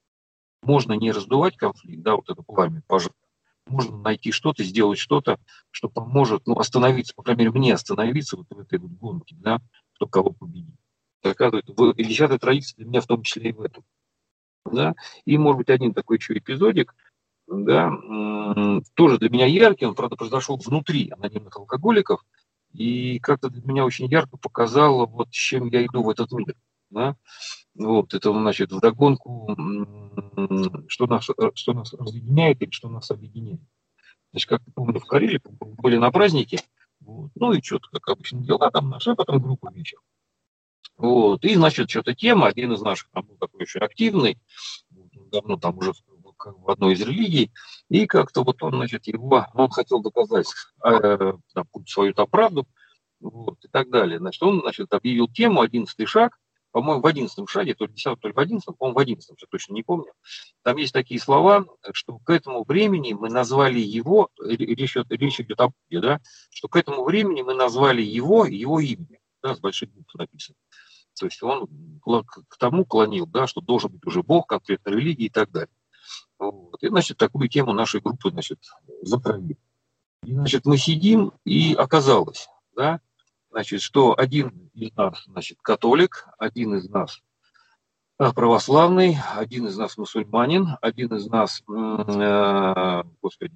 Можно не раздувать конфликт, да, вот это пламя пожара. Можно найти что-то, сделать что-то, что поможет, ну, остановиться, по крайней мере, мне остановиться вот в этой вот гонке, да, кто кого победит. Оказывается, десятая традиция для меня в том числе и в этом. Да. И, может быть, один такой еще эпизодик, да, тоже для меня яркий, он, правда, произошел внутри анонимных алкоголиков, и как-то для меня очень ярко показало, вот с чем я иду в этот мир. Да. Вот, это, значит, вдогонку, что нас, что нас разъединяет или что нас объединяет. Значит, как ты помню, в Карелии были на празднике, вот, ну и что-то, как обычно, дела там наши, а потом группа вечер. Вот, и, значит, что-то тема, один из наших там был такой очень активный, давно там уже в одной из религий, и как-то вот он, значит, его, он хотел доказать э, там, свою-то правду, вот, и так далее. Значит, он, значит, объявил тему «Одиннадцатый шаг», по-моему, в одиннадцатом шаге, то ли десятом, то ли в одиннадцатом, по-моему, в одиннадцатом, я точно не помню. Там есть такие слова, что к этому времени мы назвали его, речь идет, речь идет об, да, что к этому времени мы назвали его, его имя, да, с больших букв написано. То есть он к тому клонил, да, что должен быть уже Бог, конкретно религия и так далее. Вот. И, значит, такую тему нашей группы, значит, затравили. И, значит, мы сидим, и оказалось, да, значит, что один из нас, значит, католик, один из нас православный, один из нас мусульманин, один из нас, э, господи,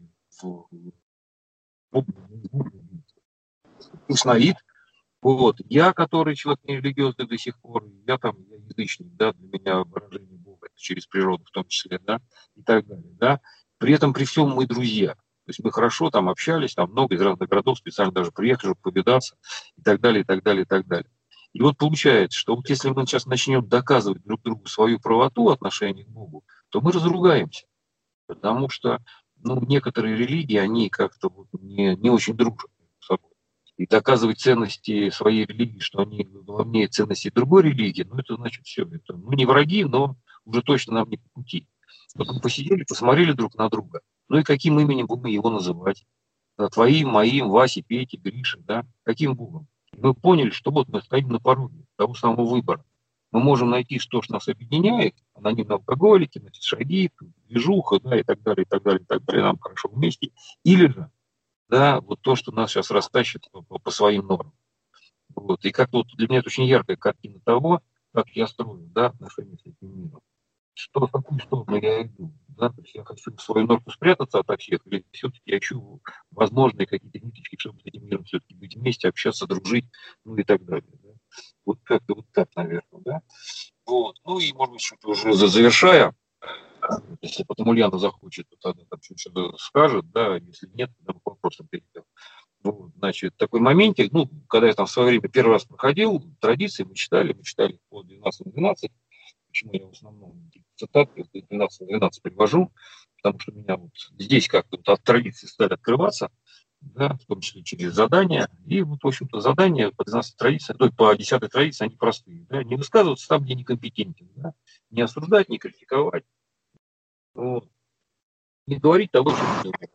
ишнаит. Вот. Я, который человек нерелигиозный до сих пор, я там я язычник, да, для меня выражение Бога это через природу в том числе, да, и так далее, да. При этом, при всем мы друзья. То есть мы хорошо там общались, там много из разных городов специально даже приехали, чтобы повидаться и так далее, и так далее, и так далее. И вот получается, что вот если мы сейчас начнем доказывать друг другу свою правоту в отношении к Богу, то мы разругаемся. Потому что ну, некоторые религии, они как-то вот не, не очень дружат между собой. И доказывать ценности своей религии, что они главнее ценностей другой религии, ну это значит все. Это, ну не враги, но уже точно нам не по пути. Вот мы посидели, посмотрели друг на друга. Ну и каким именем будем его называть? Да, твоим, моим, Васи, Пети, Гриши, да? Каким Богом? Мы поняли, что вот мы стоим на пороге того самого выбора. Мы можем найти, что ж нас объединяет, анонимные алкоголики, значит, шаги, движуха, да, и так далее, и так далее, и так далее, нам хорошо вместе. Или же, да, вот то, что нас сейчас растащит по, по, по своим нормам. Вот. И как вот для меня это очень яркая картина того, как я строю, да, отношения с этим миром. Что, в какую сторону я иду? Да? То есть я хочу в свою норку спрятаться от всех, или все-таки я ищу возможные какие-то ниточки, чтобы с этим миром все-таки быть вместе, общаться, дружить, ну и так далее. Да? Вот как-то вот так, наверное, да. Вот. Ну и, может быть, что-то уже завершая, если потом Ульяна захочет, то тогда там что-то скажет, да, если нет, тогда мы вопросом перейдем. Вот, значит, такой моментик, ну, когда я там в свое время первый раз проходил, традиции мы читали, мы читали по двенадцать двенадцать, почему я в основном цитаты двенадцать двенадцать привожу, потому что у меня вот здесь как-то вот от традиции стали открываться, да, в том числе через задания. И вот, в общем-то, задания по двенадцатой традиции, ну, по десятой традиции, они простые. Да, не высказываться там, где некомпетентен, да, не осуждать, не критиковать, вот, не говорить того, что не делать.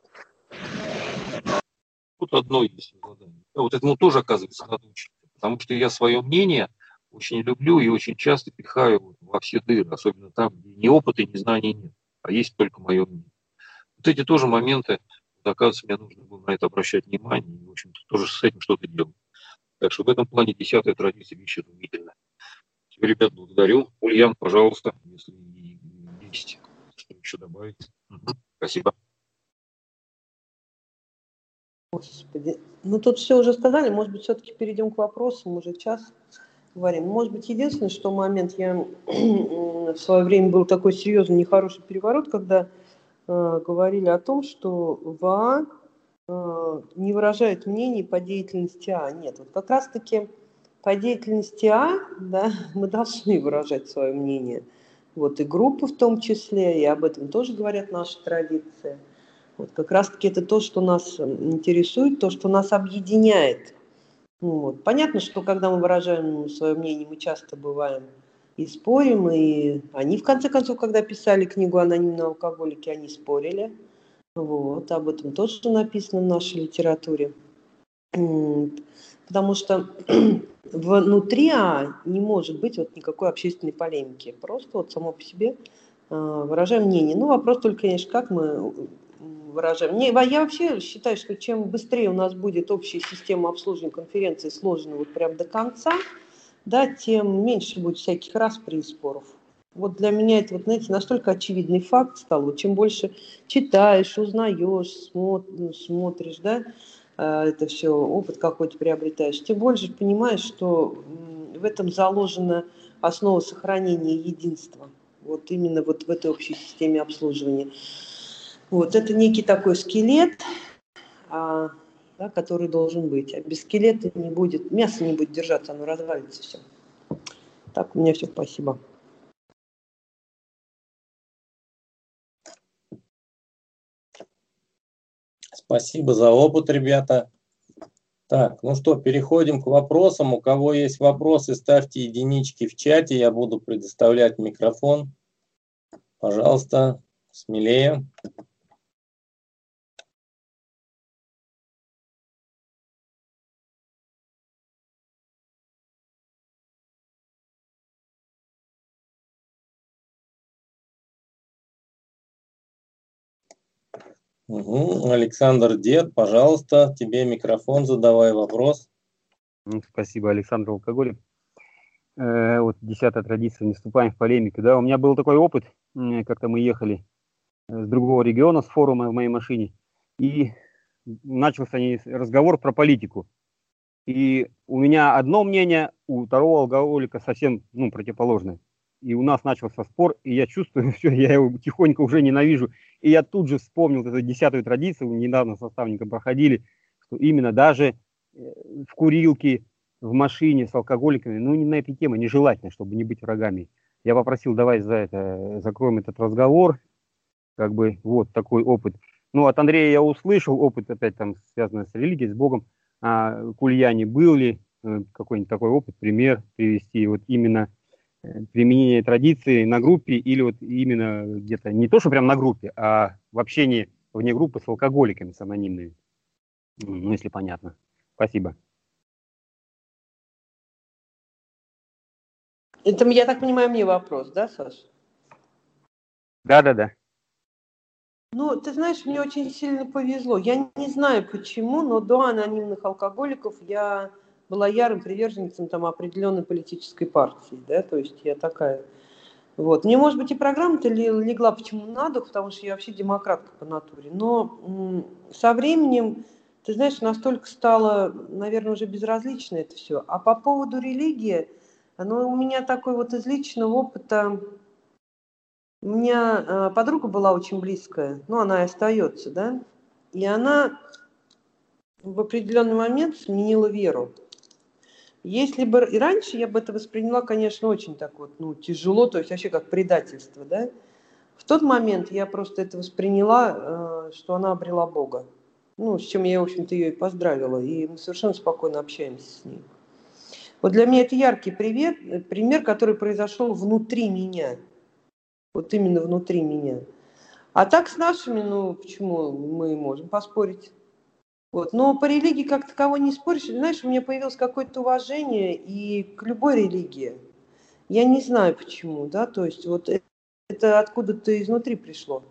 Вот одно есть задание. Вот этому тоже, оказывается, надо учиться, потому что я свое мнение очень люблю и очень часто пихаю во все дыры, особенно там, где ни опыта, ни знаний нет, а есть только мое мнение. Вот эти тоже моменты, оказывается, мне нужно было на это обращать внимание и, в общем-то, тоже с этим что-то делать. Так что в этом плане десятая традиция вещь изумительная. Все, ребят, благодарю. Ульян, пожалуйста, если есть что еще добавить. Угу. Спасибо. Господи. Ну, тут все уже сказали. Может быть, все-таки перейдем к вопросам. Уже час говорим. Может быть, единственный, что момент, я в свое время был такой серьезный, нехороший переворот, когда э, говорили о том, что ВАА э, не выражает мнений по деятельности А. Нет, вот как раз-таки по деятельности А, да, мы должны выражать свое мнение. Вот и группы в том числе, и об этом тоже говорят наши традиции. Вот как раз-таки это то, что нас интересует, то, что нас объединяет. Вот. Понятно, что когда мы выражаем свое мнение, мы часто бываем и спорим, и они, в конце концов, когда писали книгу «Анонимные алкоголики», они спорили. Вот. Об этом тоже написано в нашей литературе. Потому что внутри А не может быть вот никакой общественной полемики. Просто вот само по себе выражаем мнение. Ну, вопрос только, конечно, как мы выражаем. Не, я вообще считаю, что чем быстрее у нас будет общая система обслуживания конференции сложена вот прям до конца, да, тем меньше будет всяких распри и споров. Вот для меня это, вот, знаете, настолько очевидный факт стал. Вот чем больше читаешь, узнаешь, смотришь, да, это все, опыт какой-то приобретаешь, тем больше понимаешь, что в этом заложена основа сохранения единства. Вот именно вот в этой общей системе обслуживания. Вот, это некий такой скелет, а, да, который должен быть. А без скелета не будет, мясо не будет держаться, оно развалится все. Так, у меня все, спасибо. Спасибо за опыт, ребята. Так, ну что, переходим к вопросам. У кого есть вопросы, ставьте единички в чате, я буду предоставлять микрофон. Пожалуйста, смелее. Угу. Александр Дед, пожалуйста, тебе микрофон, задавай вопрос. Спасибо, Александр Алкоголик. Э, вот десятая традиция, не вступаем в полемику. Да, у меня был такой опыт, как-то мы ехали с другого региона, с форума в моей машине, и начался разговор про политику. И у меня одно мнение, у второго алкоголика совсем ну, противоположное. и у нас начался спор, и я чувствую, все, я его тихонько уже ненавижу. И я тут же вспомнил эту десятую традицию, недавно с наставником проходили, что именно даже в курилке, в машине с алкоголиками, ну, не на этой теме, нежелательно, чтобы не быть врагами. Я попросил, давай за это закроем этот разговор, как бы вот такой опыт. Ну, от Андрея я услышал опыт, опять там связанный с религией, с Богом. А к Ульяне был ли э, какой-нибудь такой опыт, пример привести, вот именно э, применение традиции на группе или вот именно где-то, не то, что прям на группе, а в общении вне группы с алкоголиками, с анонимными, ну, если понятно. Спасибо. Это, я так понимаю, мне вопрос, да, Саша? Да-да-да. Ну, ты знаешь, мне очень сильно повезло. Я не знаю почему, но до анонимных алкоголиков я была ярым приверженцем там определенной политической партии, да, то есть я такая. Вот. Мне, может быть, и программа-то легла почему надо, потому что я вообще демократка по натуре. Но м- со временем, ты знаешь, настолько стало, наверное, уже безразлично это все. А по поводу религии, ну, у меня такой вот из личного опыта. У меня э, подруга была очень близкая, ну, она и остается, да, и она в определенный момент сменила веру. Если бы и раньше я бы это восприняла, конечно, очень так вот, ну, тяжело, то есть вообще как предательство, да. В тот момент я просто это восприняла, э, что она обрела Бога. Ну, с чем я, в общем-то, ее и поздравила, и мы совершенно спокойно общаемся с ней. Вот для меня это яркий привет, пример, который произошел внутри меня. Вот именно внутри меня. А так с нашими, ну, почему мы можем поспорить? Вот. Но по религии как таковой не споришь. Знаешь, у меня появилось какое-то уважение и к любой религии. Я не знаю почему, да, то есть вот это, это откуда-то изнутри пришло.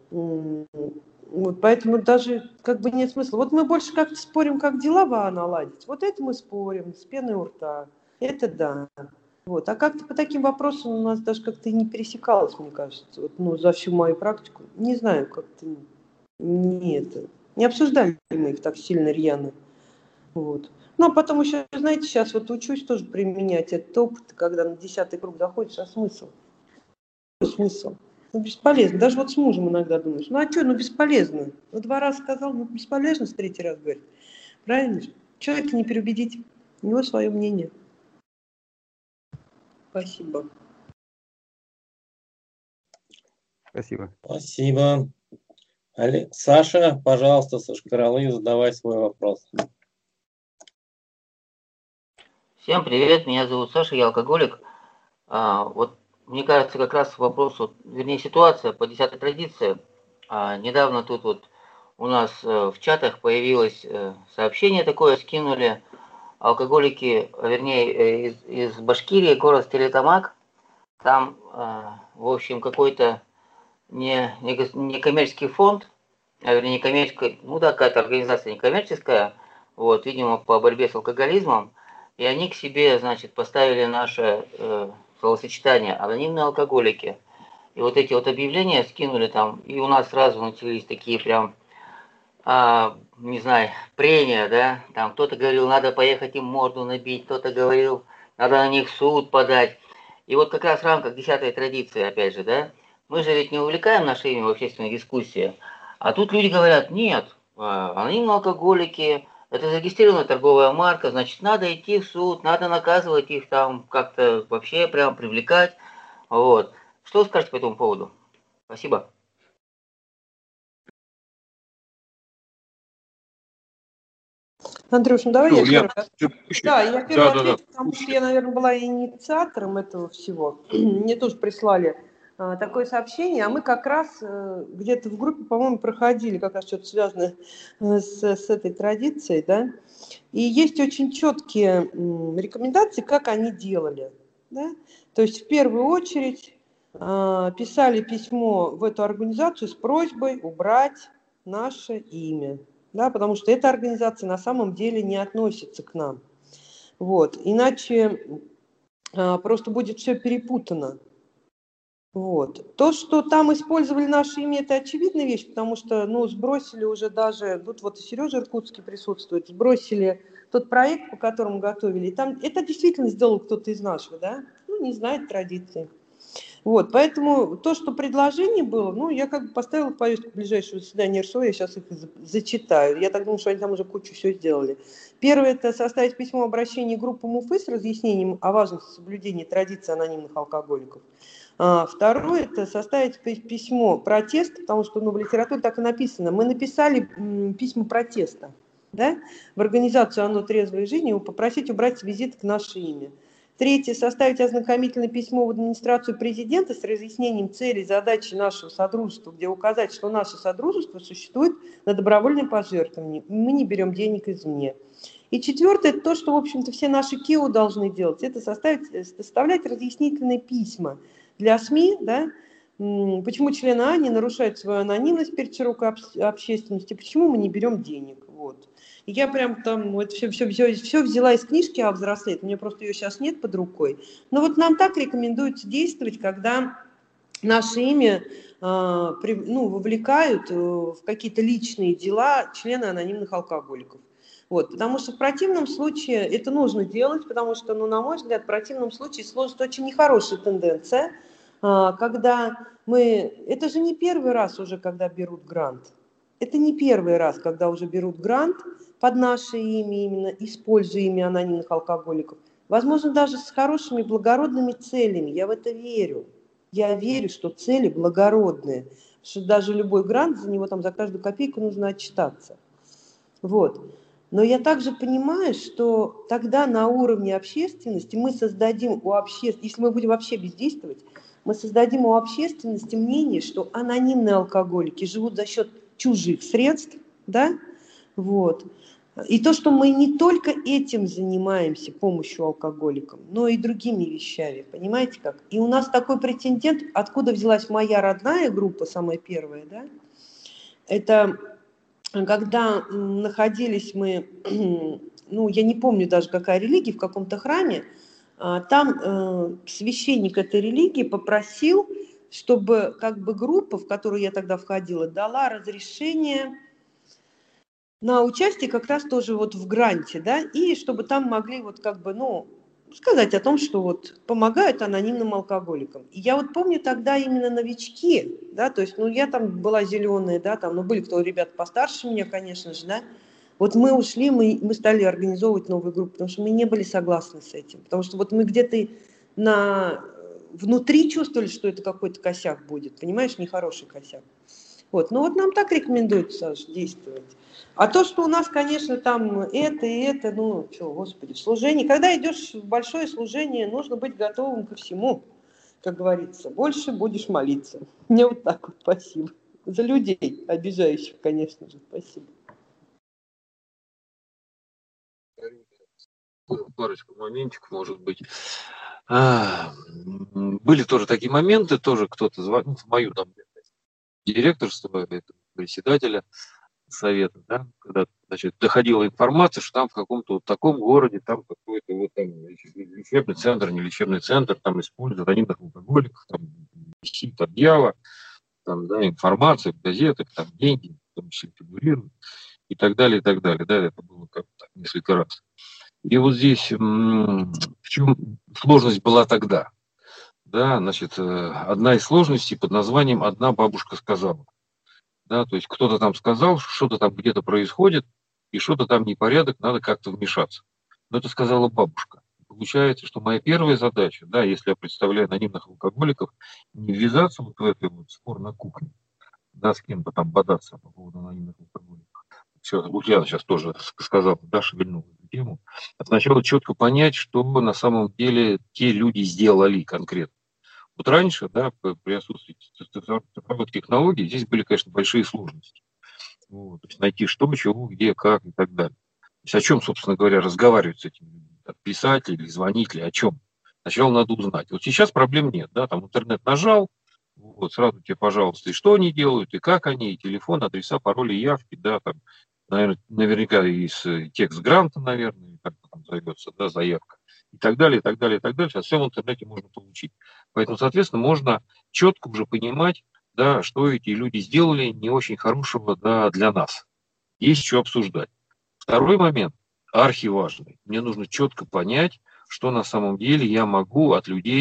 Вот поэтому даже как бы нет смысла. Вот мы больше как-то спорим, как дела бы наладить. Вот это мы спорим с пеной у рта. Это да. Вот. А как-то по таким вопросам у нас даже как-то и не пересекалось, мне кажется, вот, ну, за всю мою практику. Не знаю, как-то не, это, не обсуждали мы их так сильно рьяно. Вот. Ну, а потом еще, знаете, сейчас вот учусь тоже применять этот опыт, когда на десятый круг заходишь, а смысл? Смысл? Ну, бесполезно. Даже вот с мужем иногда думаешь, ну, а что, ну, бесполезно. Ну, два раза сказал, ну, бесполезно, с третий раз говорит. Правильно же? Человека не переубедить. У него свое мнение. Спасибо. Спасибо. Спасибо. Али- Саша, пожалуйста, со Шкаралы, задавай свой вопрос. Всем привет, меня зовут Саша, я алкоголик. А, вот мне кажется, как раз вопрос, вот, вернее, ситуация по десятой традиции. А, недавно тут вот у нас э, в чатах появилось э, сообщение такое, скинули алкоголики, вернее, э, из, из Башкирии, город Стерлитамак. Там, э, в общем, какой-то не, не, гос- не коммерческий фонд, а вернее, не коммерческая, ну да, какая-то организация некоммерческая, вот, видимо, по борьбе с алкоголизмом. И они к себе, значит, поставили наше э, словосочетание «анонимные алкоголики». И вот эти вот объявления скинули там, и у нас сразу начались такие прям, а, не знаю, прения, да, там кто-то говорил, надо поехать им морду набить, кто-то говорил, надо на них в суд подать. И вот как раз в рамках десятой традиции, опять же, да, мы же ведь не увлекаем наше имя в общественной дискуссии, а тут люди говорят, нет, анонимные алкоголики, это зарегистрированная торговая марка, значит, надо идти в суд, надо наказывать их там как-то вообще прям привлекать. Вот. Что вы скажете по этому поводу? Спасибо. Андрюш, ну давай Что, я Ульяна, первый. ты пусть? Да, я первый Да, да, да. отвечу, потому что я, наверное, была инициатором этого всего. Мне тоже прислали а, такое сообщение, а мы как раз а, где-то в группе, по-моему, проходили как раз что-то связанное с, с этой традицией, да. И есть очень четкие м, рекомендации, как они делали, да. То есть в первую очередь а, писали письмо в эту организацию с просьбой убрать наше имя. Да, потому что эта организация на самом деле не относится к нам. Вот. Иначе а, просто будет все перепутано. Вот. То, что там использовали наше имя, это очевидная вещь, потому что, ну, сбросили уже даже, тут вот и Сережа Иркутский присутствует, сбросили тот проект, по которому готовили. И там это действительно сделал кто-то из наших, да? Ну, не знает традиции. Вот, поэтому то, что предложение было, ну, я как бы поставила в повестку ближайшего заседания РСО, я сейчас их зачитаю. Я так думаю, что они там уже кучу все сделали. Первое – это составить письмо обращения группам УФы с разъяснением о важности соблюдения традиций анонимных алкоголиков. А, второе – это составить письмо протест, потому что ну, в литературе так и написано. Мы написали м, письма протеста, да, в организацию «Оно трезвой жизни» и попросить убрать с визиток наше имя. Третье – составить ознакомительное письмо в администрацию президента с разъяснением целей, задачи нашего содружества, где указать, что наше содружество существует на добровольном пожертвовании. Мы не берем денег извне. И четвертое – это то, что, в общем-то, все наши КИО должны делать. Это составить, составлять разъяснительные письма для СМИ, да, почему члены А не нарушают свою анонимность перед широкой общественностью, почему мы не берем денег. Вот. И я прям там вот все, все, все, все взяла из книжки «А взрослеет», у меня просто ее сейчас нет под рукой. Но вот нам так рекомендуется действовать, когда наше имя э, при, ну, вовлекают э, в какие-то личные дела члены анонимных алкоголиков. Вот, потому что в противном случае это нужно делать, потому что, ну, на мой взгляд, в противном случае сложится очень нехорошая тенденция, э, когда мы... Это же не первый раз уже, когда берут грант. Это не первый раз, когда уже берут грант под наше имя, именно используя имя анонимных алкоголиков. Возможно, даже с хорошими благородными целями. Я в это верю. Я верю, что цели благородные. Что даже любой грант, за него там за каждую копейку нужно отчитаться. Вот. Но я также понимаю, что тогда на уровне общественности мы создадим у общественности, если мы будем вообще бездействовать, мы создадим у общественности мнение, что анонимные алкоголики живут за счет чужих средств, да, вот. И то, что мы не только этим занимаемся, помощью алкоголикам, но и другими вещами, понимаете как? И у нас такой претендент, откуда взялась моя родная группа, самая первая, да, это когда находились мы, ну, я не помню даже, какая религия, в каком-то храме, там священник этой религии попросил, чтобы как бы группа, в которую я тогда входила, дала разрешение на участие как раз тоже вот в гранте, да, и чтобы там могли вот как бы, ну, сказать о том, что вот помогают анонимным алкоголикам. И я вот помню тогда именно новички, да, то есть, ну, я там была зеленая, да, там, ну, были кто ребята постарше меня, конечно же, да, вот мы ушли, мы, мы стали организовывать новую группу, потому что мы не были согласны с этим, потому что вот мы где-то на... внутри чувствовали, что это какой-то косяк будет, понимаешь, нехороший косяк. Вот, ну вот нам так рекомендуется, Саш, действовать. А то, что у нас, конечно, там это и это, ну, что, господи, в служении, когда идешь в большое служение, нужно быть готовым ко всему, как говорится. Больше будешь молиться. Мне вот так вот, спасибо. За людей обижающих, конечно же, спасибо. Парочку моментиков, может быть. А, были тоже такие моменты, тоже кто-то звонил в мою там директорство, председателя совета, да, когда, значит, доходила информация, что там в каком-то вот таком городе, там какой-то вот там лечебный центр, не лечебный центр, там используют анонимных алкоголиков, там висит объява, там, да, информация в газетах, там деньги, в том числе фигурируют, и так далее, и так далее, да, это было как-то несколько раз. И вот здесь в чем сложность была тогда? Да, значит, одна из сложностей под названием «Одна бабушка сказала». Да, то есть кто-то там сказал, что-то там где-то происходит, и что-то там непорядок, надо как-то вмешаться. Но это сказала бабушка. Получается, что моя первая задача, да, если я представляю анонимных алкоголиков, не ввязаться вот в этот вот спор на кухне, да, с кем-то там бодаться по поводу анонимных алкоголиков. Все, Лукьяна сейчас тоже сказал, да, шевельнул эту тему. Сначала четко понять, что на самом деле те люди сделали конкретно. Вот раньше, да, при отсутствии цифровых технологий, здесь были, конечно, большие сложности. Вот, то есть найти что, чего, где, как и так далее. То есть о чем, собственно говоря, разговаривать с этими людьми? Писать или звонить, или о чем? Сначала надо узнать. Вот сейчас проблем нет, да, там интернет нажал, вот, сразу тебе, пожалуйста, и что они делают, и как они, и телефон, адреса, пароли, явки, да, там, наверное, наверняка из текст гранта, наверное, как там зовется, да, заявка. И так далее, и так далее, и так далее. Сейчас все в интернете можно получить. Поэтому, соответственно, можно четко уже понимать, да, что эти люди сделали не очень хорошего, да, для нас. Есть что обсуждать. Второй момент, архиважный. Мне нужно четко понять, что на самом деле я могу от людей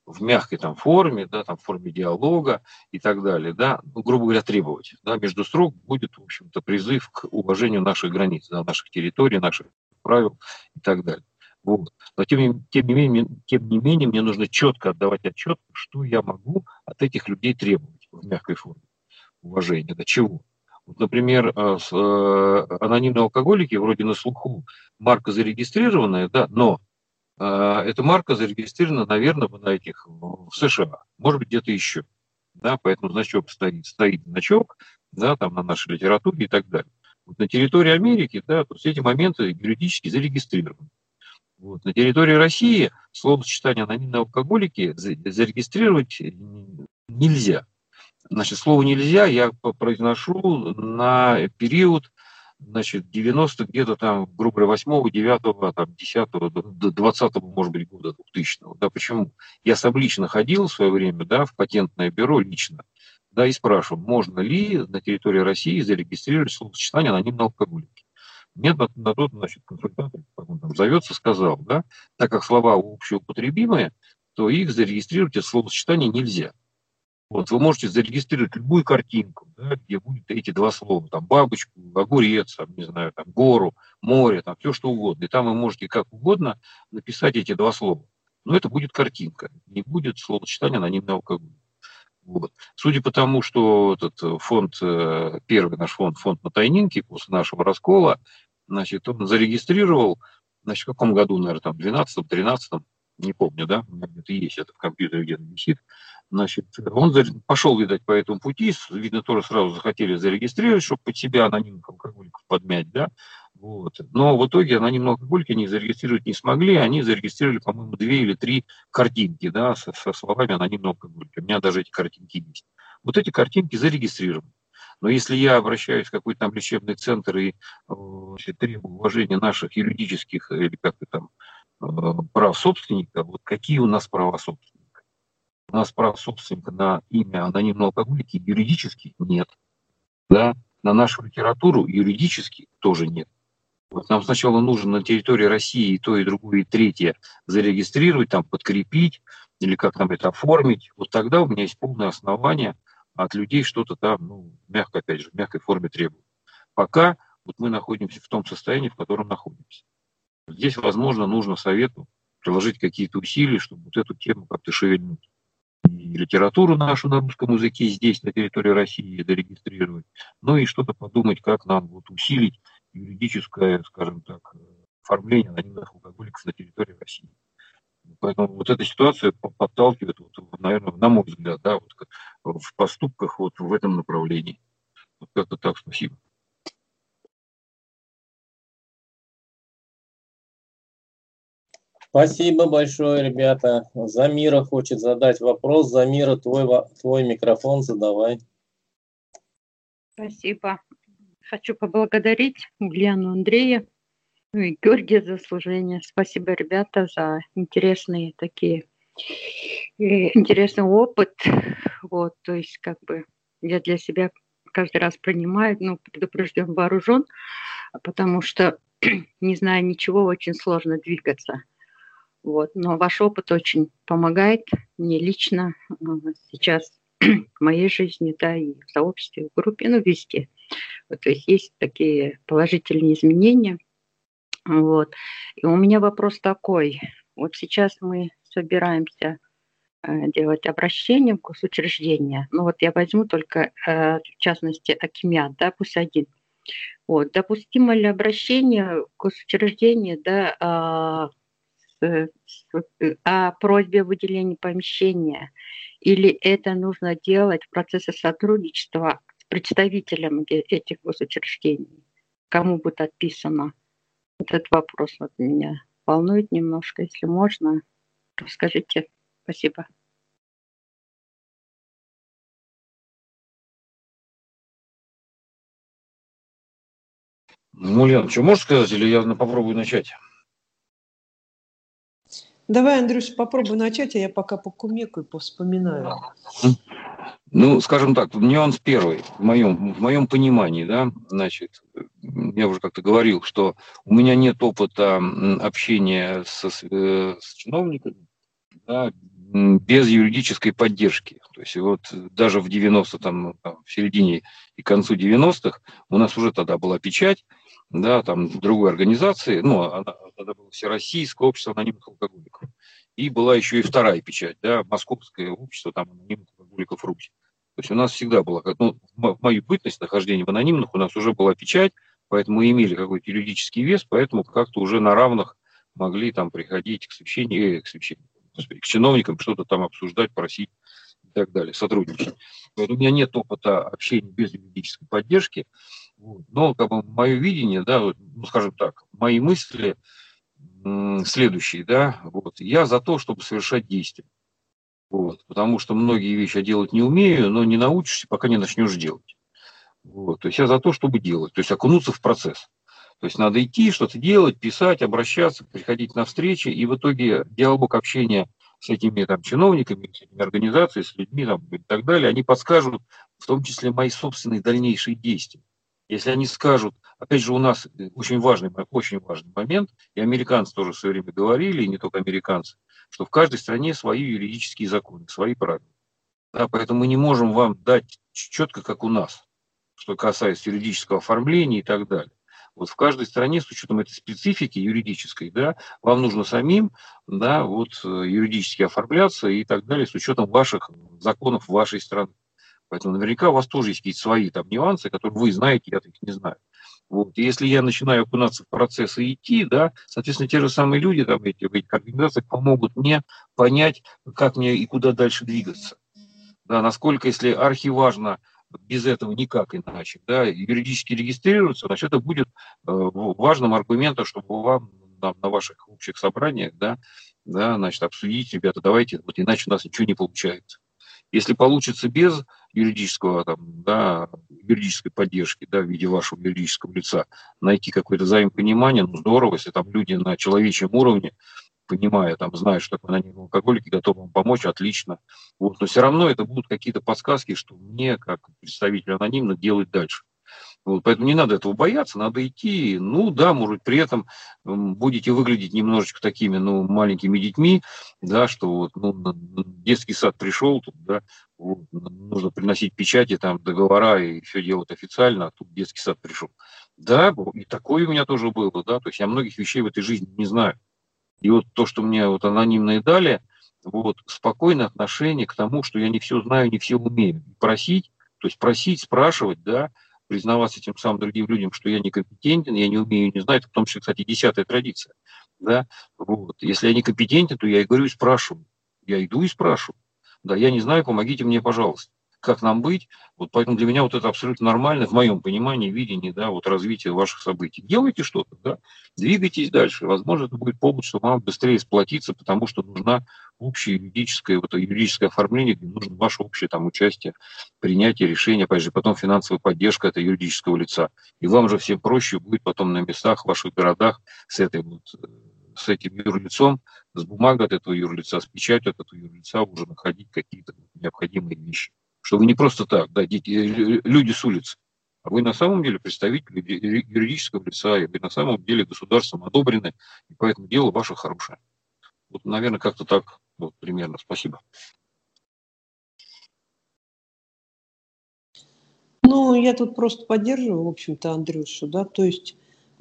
в мягкой там форме, да, там в форме диалога и так далее, да, ну, грубо говоря, требовать. Да, между строк будет, в общем-то, призыв к уважению наших границ, да, наших территорий, наших правил и так далее. Вот. Но тем не, тем, не менее, тем не менее, мне нужно четко отдавать отчет, что я могу от этих людей требовать в мягкой форме уважения. До чего? Вот, например, с, э, анонимные алкоголики вроде на слуху, марка зарегистрированная, да, но э, эта марка зарегистрирована, наверное, на этих, в США, может быть, где-то еще. Да, поэтому значок стоит, стоит значок, да, там на нашей литературе и так далее. Вот на территории Америки, да, то все эти моменты юридически зарегистрированы. Вот. На территории России словосочетание анонимные алкоголики зарегистрировать нельзя. Значит, слово «нельзя» я произношу на период, значит, девяностых, где-то там, грубо говоря, восьмого, девятого, там, десятого, двадцатого, может быть, года двухтысячного. Да, почему? Я сам лично ходил в свое время, да, в патентное бюро лично, да, и спрашивал, можно ли на территории России зарегистрировать словосочетание анонимные алкоголики. Мне на, на тот, значит, консультант, как он там зовется, сказал, да, так как слова общеупотребимые, то их зарегистрировать это словосочетание нельзя. Вот, вы можете зарегистрировать любую картинку, да, где будут эти два слова, там, бабочку, огурец, там, не знаю, там, гору, море, там, все что угодно. И там вы можете как угодно написать эти два слова. Но это будет картинка, не будет словосочетания анонимный алкоголь. Вот. Судя по тому, что этот фонд, первый наш фонд, фонд на Тайнинке, после нашего раскола, значит, он зарегистрировал, значит, в каком году, наверное, там, двенадцатом, тринадцатом, не помню, да, у меня где-то есть, это в компьютере где-то висит. Значит, он пошел, видать, по этому пути, видно, тоже сразу захотели зарегистрировать, чтобы под себя анонимных алкоголиков подмять, да, вот. Но в итоге анонимные алкоголики они зарегистрировать не смогли, они зарегистрировали, по-моему, две или три картинки, да, со, со словами анонимного алкоголика. У меня даже эти картинки есть. Вот эти картинки зарегистрированы. Но если я обращаюсь в какой-то там лечебный центр и э, требую уважения наших юридических или как-то там э, прав собственника, вот какие у нас права собственника? У нас прав собственника на имя анонимного алкоголика юридически нет. Да? На нашу литературу юридически тоже нет. Вот нам сначала нужно на территории России и то, и другое, и третье зарегистрировать, там, подкрепить, или как там это оформить. Вот тогда у меня есть полное основание от людей что-то там, ну, мягко, опять же, в мягкой форме требовать. Пока вот мы находимся в том состоянии, в котором находимся. Здесь, возможно, нужно совету приложить какие-то усилия, чтобы вот эту тему как-то шевельнуть. И литературу нашу на русском языке здесь, на территории России, зарегистрировать, ну и что-то подумать, как нам вот усилить юридическое, скажем так, оформление анонимных алкоголиков на территории России. Поэтому вот эта ситуация подталкивает, вот, наверное, на мой взгляд, да, вот, в поступках вот в этом направлении. Вот как-то так, спасибо. Спасибо большое, ребята. Замира хочет задать вопрос. Замира, твой, твой микрофон задавай. Спасибо. Хочу поблагодарить Ульяну, Андрея, ну и Георгия за служение. Спасибо, ребята, за интересные такие, интересный опыт. Вот, то есть, как бы, я для себя каждый раз принимаю, ну, предупрежден, вооружен, потому что, не зная ничего, очень сложно двигаться. Вот, но ваш опыт очень помогает мне лично сейчас в моей жизни, да, и в сообществе, в группе, ну, везде. Вот, то есть есть такие положительные изменения. Вот. И у меня вопрос такой. Вот сейчас мы собираемся э, делать обращение в госучреждение. Ну вот я возьму только, э, в частности, Акимят, да, пусть один. Вот. Допустимо ли обращение в госучреждение, да, э, о просьбе выделения помещения, или это нужно делать в процессе сотрудничества с представителем этих госучреждений? Кому будет отписано? Этот вопрос вот меня волнует немножко. Если можно, расскажите. Спасибо. Ну, Ульяна, что можешь сказать, или я попробую начать? Давай, Андрюш, попробуй начать, а я пока покумекаю, повспоминаю. Ну, скажем так, нюанс первый, в моем, в моем понимании, да, значит, я уже как-то говорил, что у меня нет опыта общения со, с чиновниками, да, без юридической поддержки. То есть вот даже в девяностых, там, в середине и концу девяностых у нас уже тогда была печать, да, там другой организации, ну, она, тогда было Всероссийское общество анонимных алкоголиков. И была еще и вторая печать, да, Московское общество там, анонимных алкоголиков Русь. То есть у нас всегда было, ну, в мою бытность нахождения в анонимных у нас уже была печать, поэтому мы имели какой-то юридический вес, поэтому как-то уже на равных могли там приходить к священнику, э, к священнику, к чиновникам, что-то там обсуждать, просить и так далее, сотрудничать. Поэтому у меня нет опыта общения без юридической поддержки. Вот. Но как бы мое видение, да, ну, скажем так, мои мысли м, следующие, да, вот, я за то, чтобы совершать действия. Вот, потому что многие вещи я делать не умею, но не научишься, пока не начнешь делать. Вот, то есть я за то, чтобы делать, то есть окунуться в процесс. То есть надо идти, что-то делать, писать, обращаться, приходить на встречи, и в итоге диалог общения с этими там, чиновниками, с этими организациями, с людьми там, и так далее, они подскажут, в том числе, мои собственные дальнейшие действия. Если они скажут, опять же, у нас очень важный, очень важный момент, и американцы тоже в свое время говорили, и не только американцы, что в каждой стране свои юридические законы, свои правила. Да, поэтому мы не можем вам дать четко, как у нас, что касается юридического оформления и так далее. Вот в каждой стране, с учетом этой специфики юридической, да, вам нужно самим, да, вот, юридически оформляться и так далее, с учетом ваших законов вашей страны. Поэтому наверняка у вас тоже есть какие-то свои там нюансы, которые вы знаете, я их не знаю. Вот. И если я начинаю окунаться в процесс и идти, да, соответственно, те же самые люди там, эти, в этих организациях помогут мне понять, как мне и куда дальше двигаться. Да, насколько, если архиважно, без этого никак иначе, да, юридически регистрируется, значит, это будет э, важным аргументом, чтобы вам на, на ваших общих собраниях, да, да, значит, обсудить, ребята, давайте, вот иначе у нас ничего не получается. Если получится без юридического, там, да, юридической поддержки, да, в виде вашего юридического лица, найти какое-то взаимопонимание, ну, здорово, если там люди на человечьем уровне, понимая, там, знают, что такое анонимные алкоголики, готовы вам помочь, отлично. Вот. Но все равно это будут какие-то подсказки, что мне, как представителю анонимных, делать дальше. Вот. Поэтому не надо этого бояться, надо идти. Ну да, может, при этом будете выглядеть немножечко такими, ну, маленькими детьми, да, что вот, ну, детский сад пришел, тут, да, вот, нужно приносить печати, там, договора и все делать официально, а тут детский сад пришел. Да, и такое у меня тоже было, да, то есть я многих вещей в этой жизни не знаю. И вот то, что мне вот анонимные дали, вот, спокойное отношение к тому, что я не все знаю, не все умею. Просить, то есть просить, спрашивать, да, признаваться тем самым другим людям, что я некомпетентен, я не умею, не знаю. Это в том числе, кстати, десятая традиция. Да? Вот. Если я некомпетентен, то я и говорю, и спрашиваю. Я иду и спрашиваю. Да, я не знаю, помогите мне, пожалуйста. Как нам быть? Вот поэтому для меня вот это абсолютно нормально, в моем понимании, видении, да, вот развития ваших событий. Делайте что-то, да, двигайтесь дальше. Возможно, это будет повод, чтобы вам быстрее сплотиться, потому что нужна общее юридическое, вот, юридическое оформление, где нужно ваше общее там участие, принятие решения, опять же, потом финансовая поддержка этого юридического лица. И вам же всем проще будет потом на местах, в ваших городах с этой вот, с этим юрлицом, с бумагой от этого юрлица, с печатью от этого юрлица уже находить какие-то необходимые вещи. Что вы не просто так, да, дети, люди с улицы, а вы на самом деле представитель юридического лица, и вы на самом деле государством одобрены, и поэтому дело ваше хорошее. Вот, наверное, как-то так вот, примерно. Спасибо. Ну, я тут просто поддерживаю, в общем-то, Андрюшу, да, то есть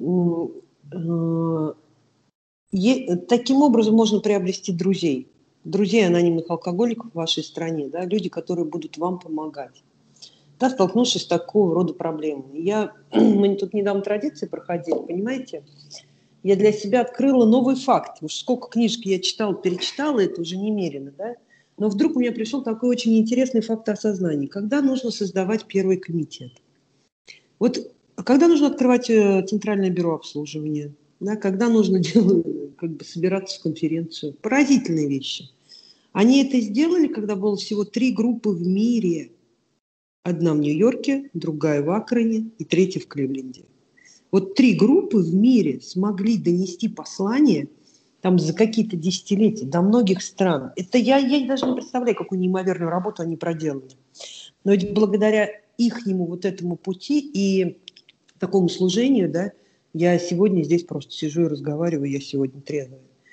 э, е, таким образом можно приобрести друзей. Друзей анонимных алкоголиков в вашей стране, да, люди, которые будут вам помогать, да, столкнувшись с такого рода проблемами. Я, мы тут недавно традиции проходили, понимаете, я для себя открыла новый факт. Уж сколько книжек я читала, перечитала, это уже немерено, да, но вдруг у меня пришел такой очень интересный факт осознания. Когда нужно создавать первый комитет? Вот когда нужно открывать Центральное бюро обслуживания? Да, когда нужно делать, как бы собираться в конференцию. Поразительные вещи. Они это сделали, когда было всего три группы в мире. Одна в Нью-Йорке, другая в Акроне и третья в Кливленде. Вот три группы в мире смогли донести послание там за какие-то десятилетия до многих стран. Это я, я даже не представляю, какую неимоверную работу они проделали. Но ведь благодаря ихнему вот этому пути и такому служению, да, я сегодня здесь просто сижу и разговариваю, я сегодня трезвая.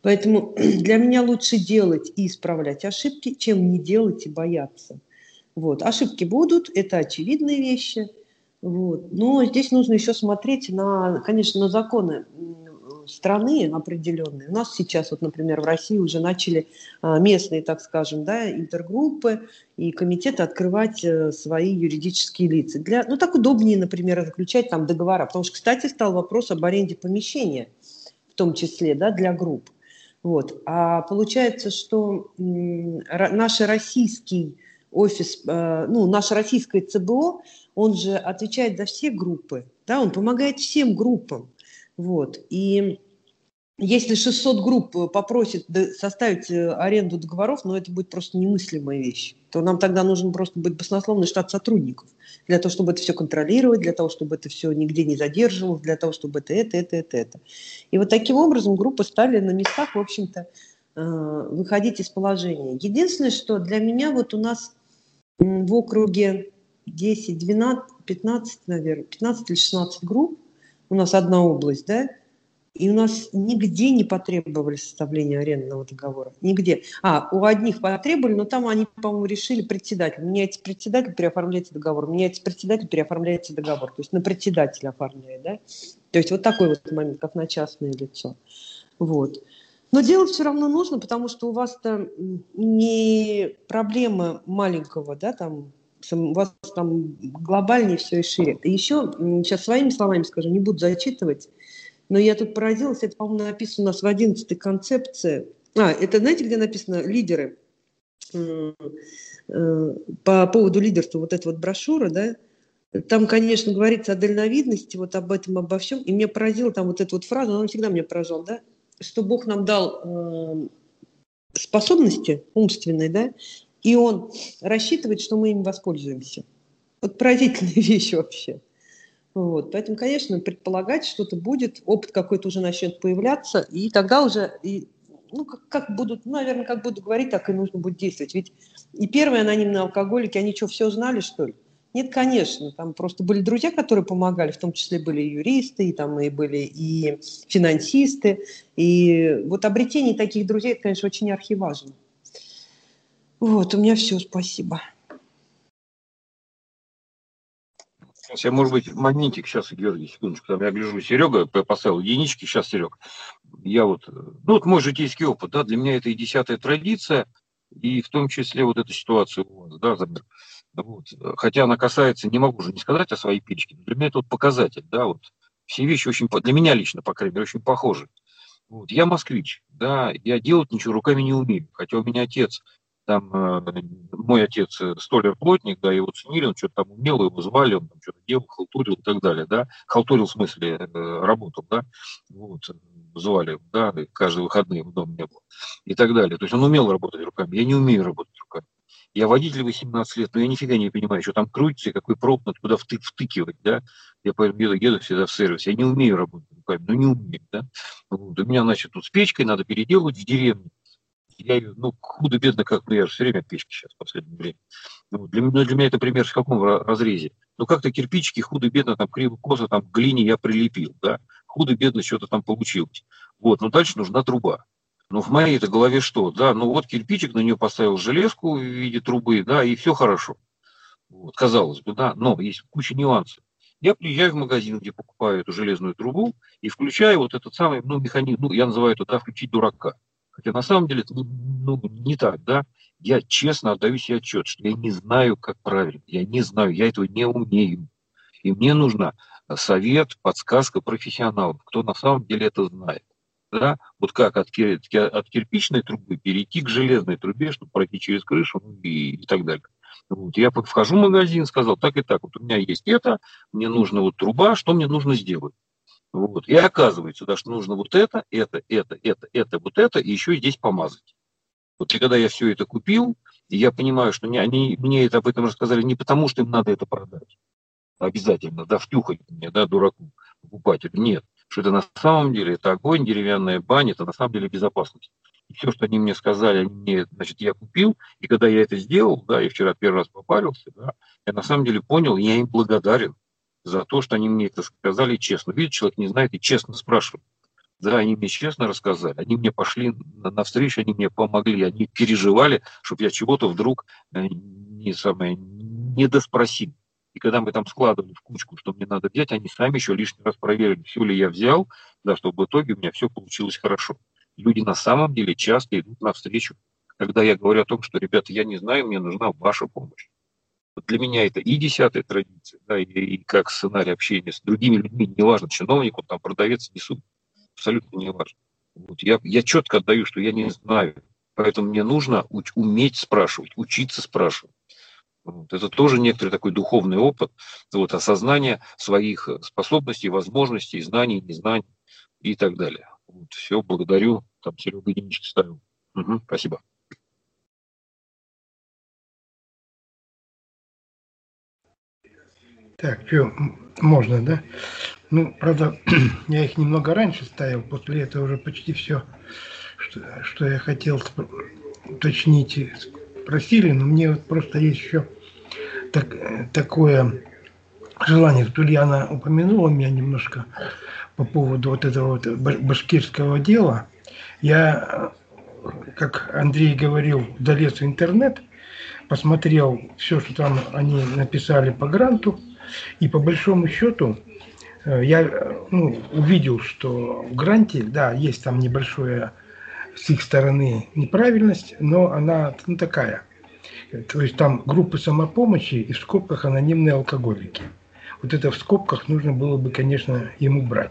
Поэтому для меня лучше делать и исправлять ошибки, чем не делать и бояться. Вот. Ошибки будут, это очевидные вещи. Вот. Но здесь нужно еще смотреть на, конечно, на законы страны определенные. У нас сейчас, вот, например, в России уже начали местные, так скажем, да, интергруппы и комитеты открывать свои юридические лица. Для, ну, так удобнее, например, заключать там договора. Потому что, кстати, стал вопрос об аренде помещения, в том числе, да, для групп. Вот. А получается, что м, наш российский офис, э, ну, наше российское ЦБО, он же отвечает за все группы, да, он помогает всем группам. Вот. И если шестьсот групп попросит составить аренду договоров, ну, это будет просто немыслимая вещь, то нам тогда нужен просто быть баснословный штат сотрудников для того, чтобы это все контролировать, для того, чтобы это все нигде не задерживалось, для того, чтобы это, это, это, это, это. И вот таким образом группы стали на местах, в общем-то, выходить из положения. Единственное, что для меня вот у нас в округе десять, двенадцать, пятнадцать, наверное, пятнадцать или шестнадцать групп, у нас одна область, да, и у нас нигде не потребовали составления арендного договора. Нигде. А, у одних потребовали, но там они, по-моему, решили председатель. Меняется председатель, переоформляется договор. Меняется председатель, переоформляется договор. То есть на председателя оформляет, да? То есть вот такой вот момент, как на частное лицо. Вот. Но делать все равно нужно, потому что у вас-то не проблема маленького, да, там, у вас там глобальнее все и шире. И еще, сейчас своими словами скажу, не буду зачитывать, но я тут поразилась, это, по-моему, написано у нас в одиннадцатой концепции. А, это, знаете, где написано «лидеры»? По поводу лидерства, вот эта вот брошюра, да, там, конечно, говорится о дальновидности, вот об этом, обо всем. И меня поразила там вот эта вот фраза, она всегда меня поражала, да, что Бог нам дал способности умственные, да, и Он рассчитывает, что мы им воспользуемся. Вот поразительная вещь вообще. Вот. Поэтому, конечно, предполагать что-то будет, опыт какой-то уже начнет появляться, и тогда уже, и, ну, как, как будут, ну, наверное, как буду говорить, так и нужно будет действовать. Ведь и первые анонимные алкоголики, они что, все знали, что ли? Нет, конечно, там просто были друзья, которые помогали, в том числе были и юристы, и там и были и финансисты, и вот обретение таких друзей, это, конечно, очень архиважно. Вот, у меня все, спасибо. Сейчас я, может быть, моментик, сейчас, Георгий, секундочку, там я гляжу, Серега поставил единички, сейчас, Серег, я вот, ну вот мой житейский опыт, да, для меня это и десятая традиция, и в том числе вот эта ситуация у вас, да, Замир, вот, хотя она касается, не могу же не сказать о своей печке, для меня это вот показатель, да, вот, все вещи очень, для меня лично, по крайней мере, очень похожи. Вот, я москвич, да, я делать ничего руками не умею, хотя у меня отец, там, э, мой отец столяр-плотник, да, его ценили, он что-то там умел, его звали, он там что-то делал, халтурил и так далее, да, халтурил в смысле э, работал, да, вот, звали, да, каждые выходные в дом не было и так далее, то есть он умел работать руками, я не умею работать руками. Я водитель восемнадцать лет, но я нифига не понимаю, что там крутится и какой провод надо куда втык, втыкивать, да. Я поэтому еду, еду всегда в сервис. Я не умею работать руками, ну не умею, да. Вот. У меня, значит, тут с печкой надо переделывать в деревне. Я ее, ну, худо-бедно, как, ну, я же все время в печке сейчас в последнее время. Ну, для, для меня это пример в каком разрезе. Ну, как-то кирпичики худо-бедно, там, криво-косо, там, к глине я прилепил, да. Худо-бедно что-то там получилось. Вот, но дальше нужна труба. Ну, в моей это голове что? Да, ну вот кирпичик, на нее поставил железку в виде трубы, да, и все хорошо. Вот, казалось бы, да, но есть куча нюансов. Я приезжаю в магазин, где покупаю эту железную трубу, и включаю вот этот самый, ну, механизм, ну, я называю это, да, включить дурака. Хотя на самом деле это, ну, не так, да. Я честно отдаю себе отчет, что я не знаю, как правильно. Я не знаю, я этого не умею. И мне нужна совет, подсказка профессионалов, кто на самом деле это знает. Да? Вот как от, от кирпичной трубы перейти к железной трубе, чтобы пройти через крышу, ну, и, и так далее. Вот. Я вхожу в магазин, сказал, так и так, вот у меня есть это, мне нужна вот труба, что мне нужно сделать? Вот. И оказывается, да, что нужно вот это, это, это, это, это, вот это, и еще здесь помазать. Вот и когда я все это купил, и я понимаю, что не, они мне это об этом рассказали не потому, что им надо это продать. Обязательно, да, втюхать мне, да, дураку, покупателю. Нет. Что это на самом деле, это огонь, деревянная баня, это на самом деле безопасность. И все, что они мне сказали, они мне, значит, я купил, и когда я это сделал, да, я вчера первый раз попарился, да, я на самом деле понял, я им благодарен за то, что они мне это сказали честно. Видите, человек не знает и честно спрашивает. Да, они мне честно рассказали, они мне пошли навстречу, они мне помогли, они переживали, чтобы я чего-то вдруг не, самое, не доспросил. И когда мы там складывали в кучку, что мне надо взять, они сами еще лишний раз проверили, все ли я взял, да, чтобы в итоге у меня все получилось хорошо. Люди на самом деле часто идут навстречу, когда я говорю о том, что, ребята, я не знаю, мне нужна ваша помощь. Вот для меня это и десятая традиция, да, и, и как сценарий общения с другими людьми, неважно, чиновник, он там продавец, не суть, абсолютно не важно. Вот я, я четко отдаю, что я не знаю, поэтому мне нужно уч, уметь спрашивать, учиться спрашивать. Вот. Это тоже некоторый такой духовный опыт, вот, осознание своих способностей, возможностей, знаний, незнаний и так далее. Вот. Все, благодарю. Там Серега единички ставил. Угу, спасибо. Так, что, можно, да? Ну, правда, я их немного раньше ставил, после этого уже почти все, что, что я хотел уточнить, спросили, но мне вот просто есть еще так, такое желание. Тут Ульяна упомянула меня немножко по поводу вот этого вот башкирского дела. Я, как Андрей говорил, залез в интернет, посмотрел все, что там они написали по гранту, и по большому счету я ну, увидел, что в гранте, да, есть там небольшая с их стороны неправильность, но она ну, такая. То есть там группы самопомощи и в скобках анонимные алкоголики. Вот это в скобках нужно было бы, конечно, ему брать.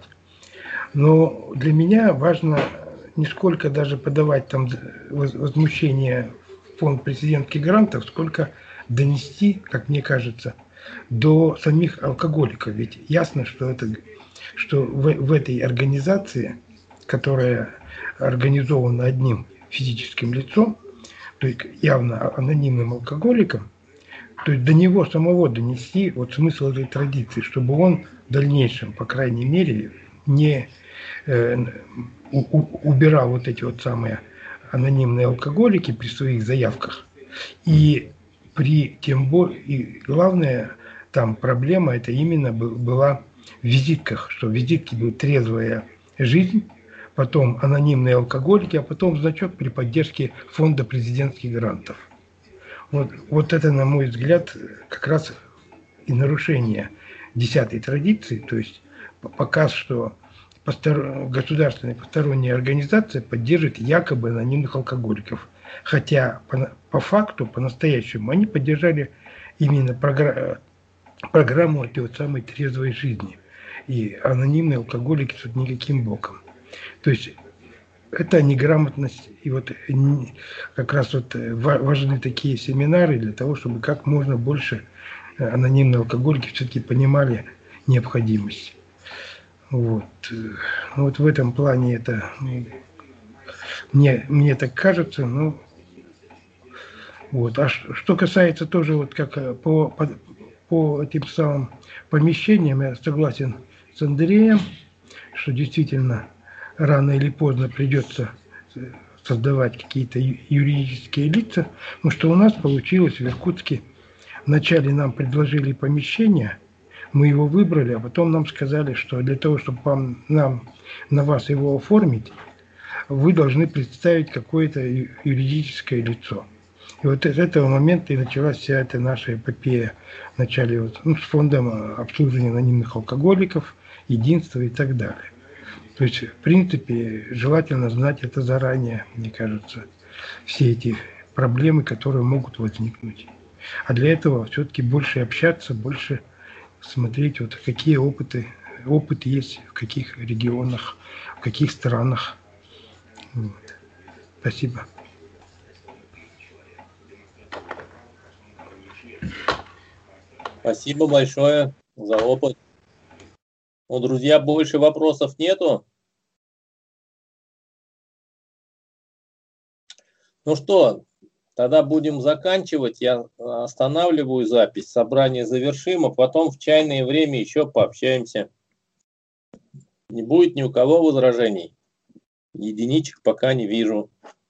Но для меня важно не сколько даже подавать там возмущение в фонд президентских грантов, сколько донести, как мне кажется, до самих алкоголиков. Ведь ясно, что, это, что в, в этой организации, которая организована одним физическим лицом, то есть явно анонимным алкоголиком, то есть до него самого донести вот смысл этой традиции, чтобы он в дальнейшем, по крайней мере, не э, у, у, убирал вот эти вот самые анонимные алкоголики при своих заявках. И при тем более, и главная там проблема, это именно была в визитках, что в визитке будет трезвая жизнь, потом анонимные алкоголики, а потом значок при поддержке фонда президентских грантов. Вот, вот это, на мой взгляд, как раз и нарушение десятой традиции, то есть показ, что постор... государственная посторонняя организация поддерживает якобы анонимных алкоголиков. Хотя по, по факту, по-настоящему, они поддержали именно програ... программу этой вот самой трезвой жизни. И анонимные алкоголики тут никаким боком. То есть это неграмотность. И вот как раз вот важны такие семинары для того, чтобы как можно больше анонимные алкоголики все-таки понимали необходимость. Вот. Вот в этом плане это мне, мне так кажется, но вот. А что касается тоже вот как по, по, по этим самым помещениям, я согласен с Андреем, что действительно рано или поздно придется создавать какие-то юридические лица, но что у нас получилось в Иркутске. Вначале нам предложили помещение, мы его выбрали, а потом нам сказали, что для того, чтобы вам, нам, на вас его оформить, вы должны представить какое-то юридическое лицо. И вот с этого момента и началась вся эта наша эпопея в начале вот, ну, с фондом обслуживания анонимных алкоголиков, единства и так далее. То есть, в принципе, желательно знать это заранее, мне кажется, все эти проблемы, которые могут возникнуть. А для этого все-таки больше общаться, больше смотреть, вот какие опыты, опыт есть, в каких регионах, в каких странах. Вот. Спасибо. Спасибо большое за опыт. Ну, друзья, больше вопросов нету. Ну что, тогда будем заканчивать. Я останавливаю запись. Собрание завершим, а потом в чайное время еще пообщаемся. Не будет ни у кого возражений. Единичек пока не вижу.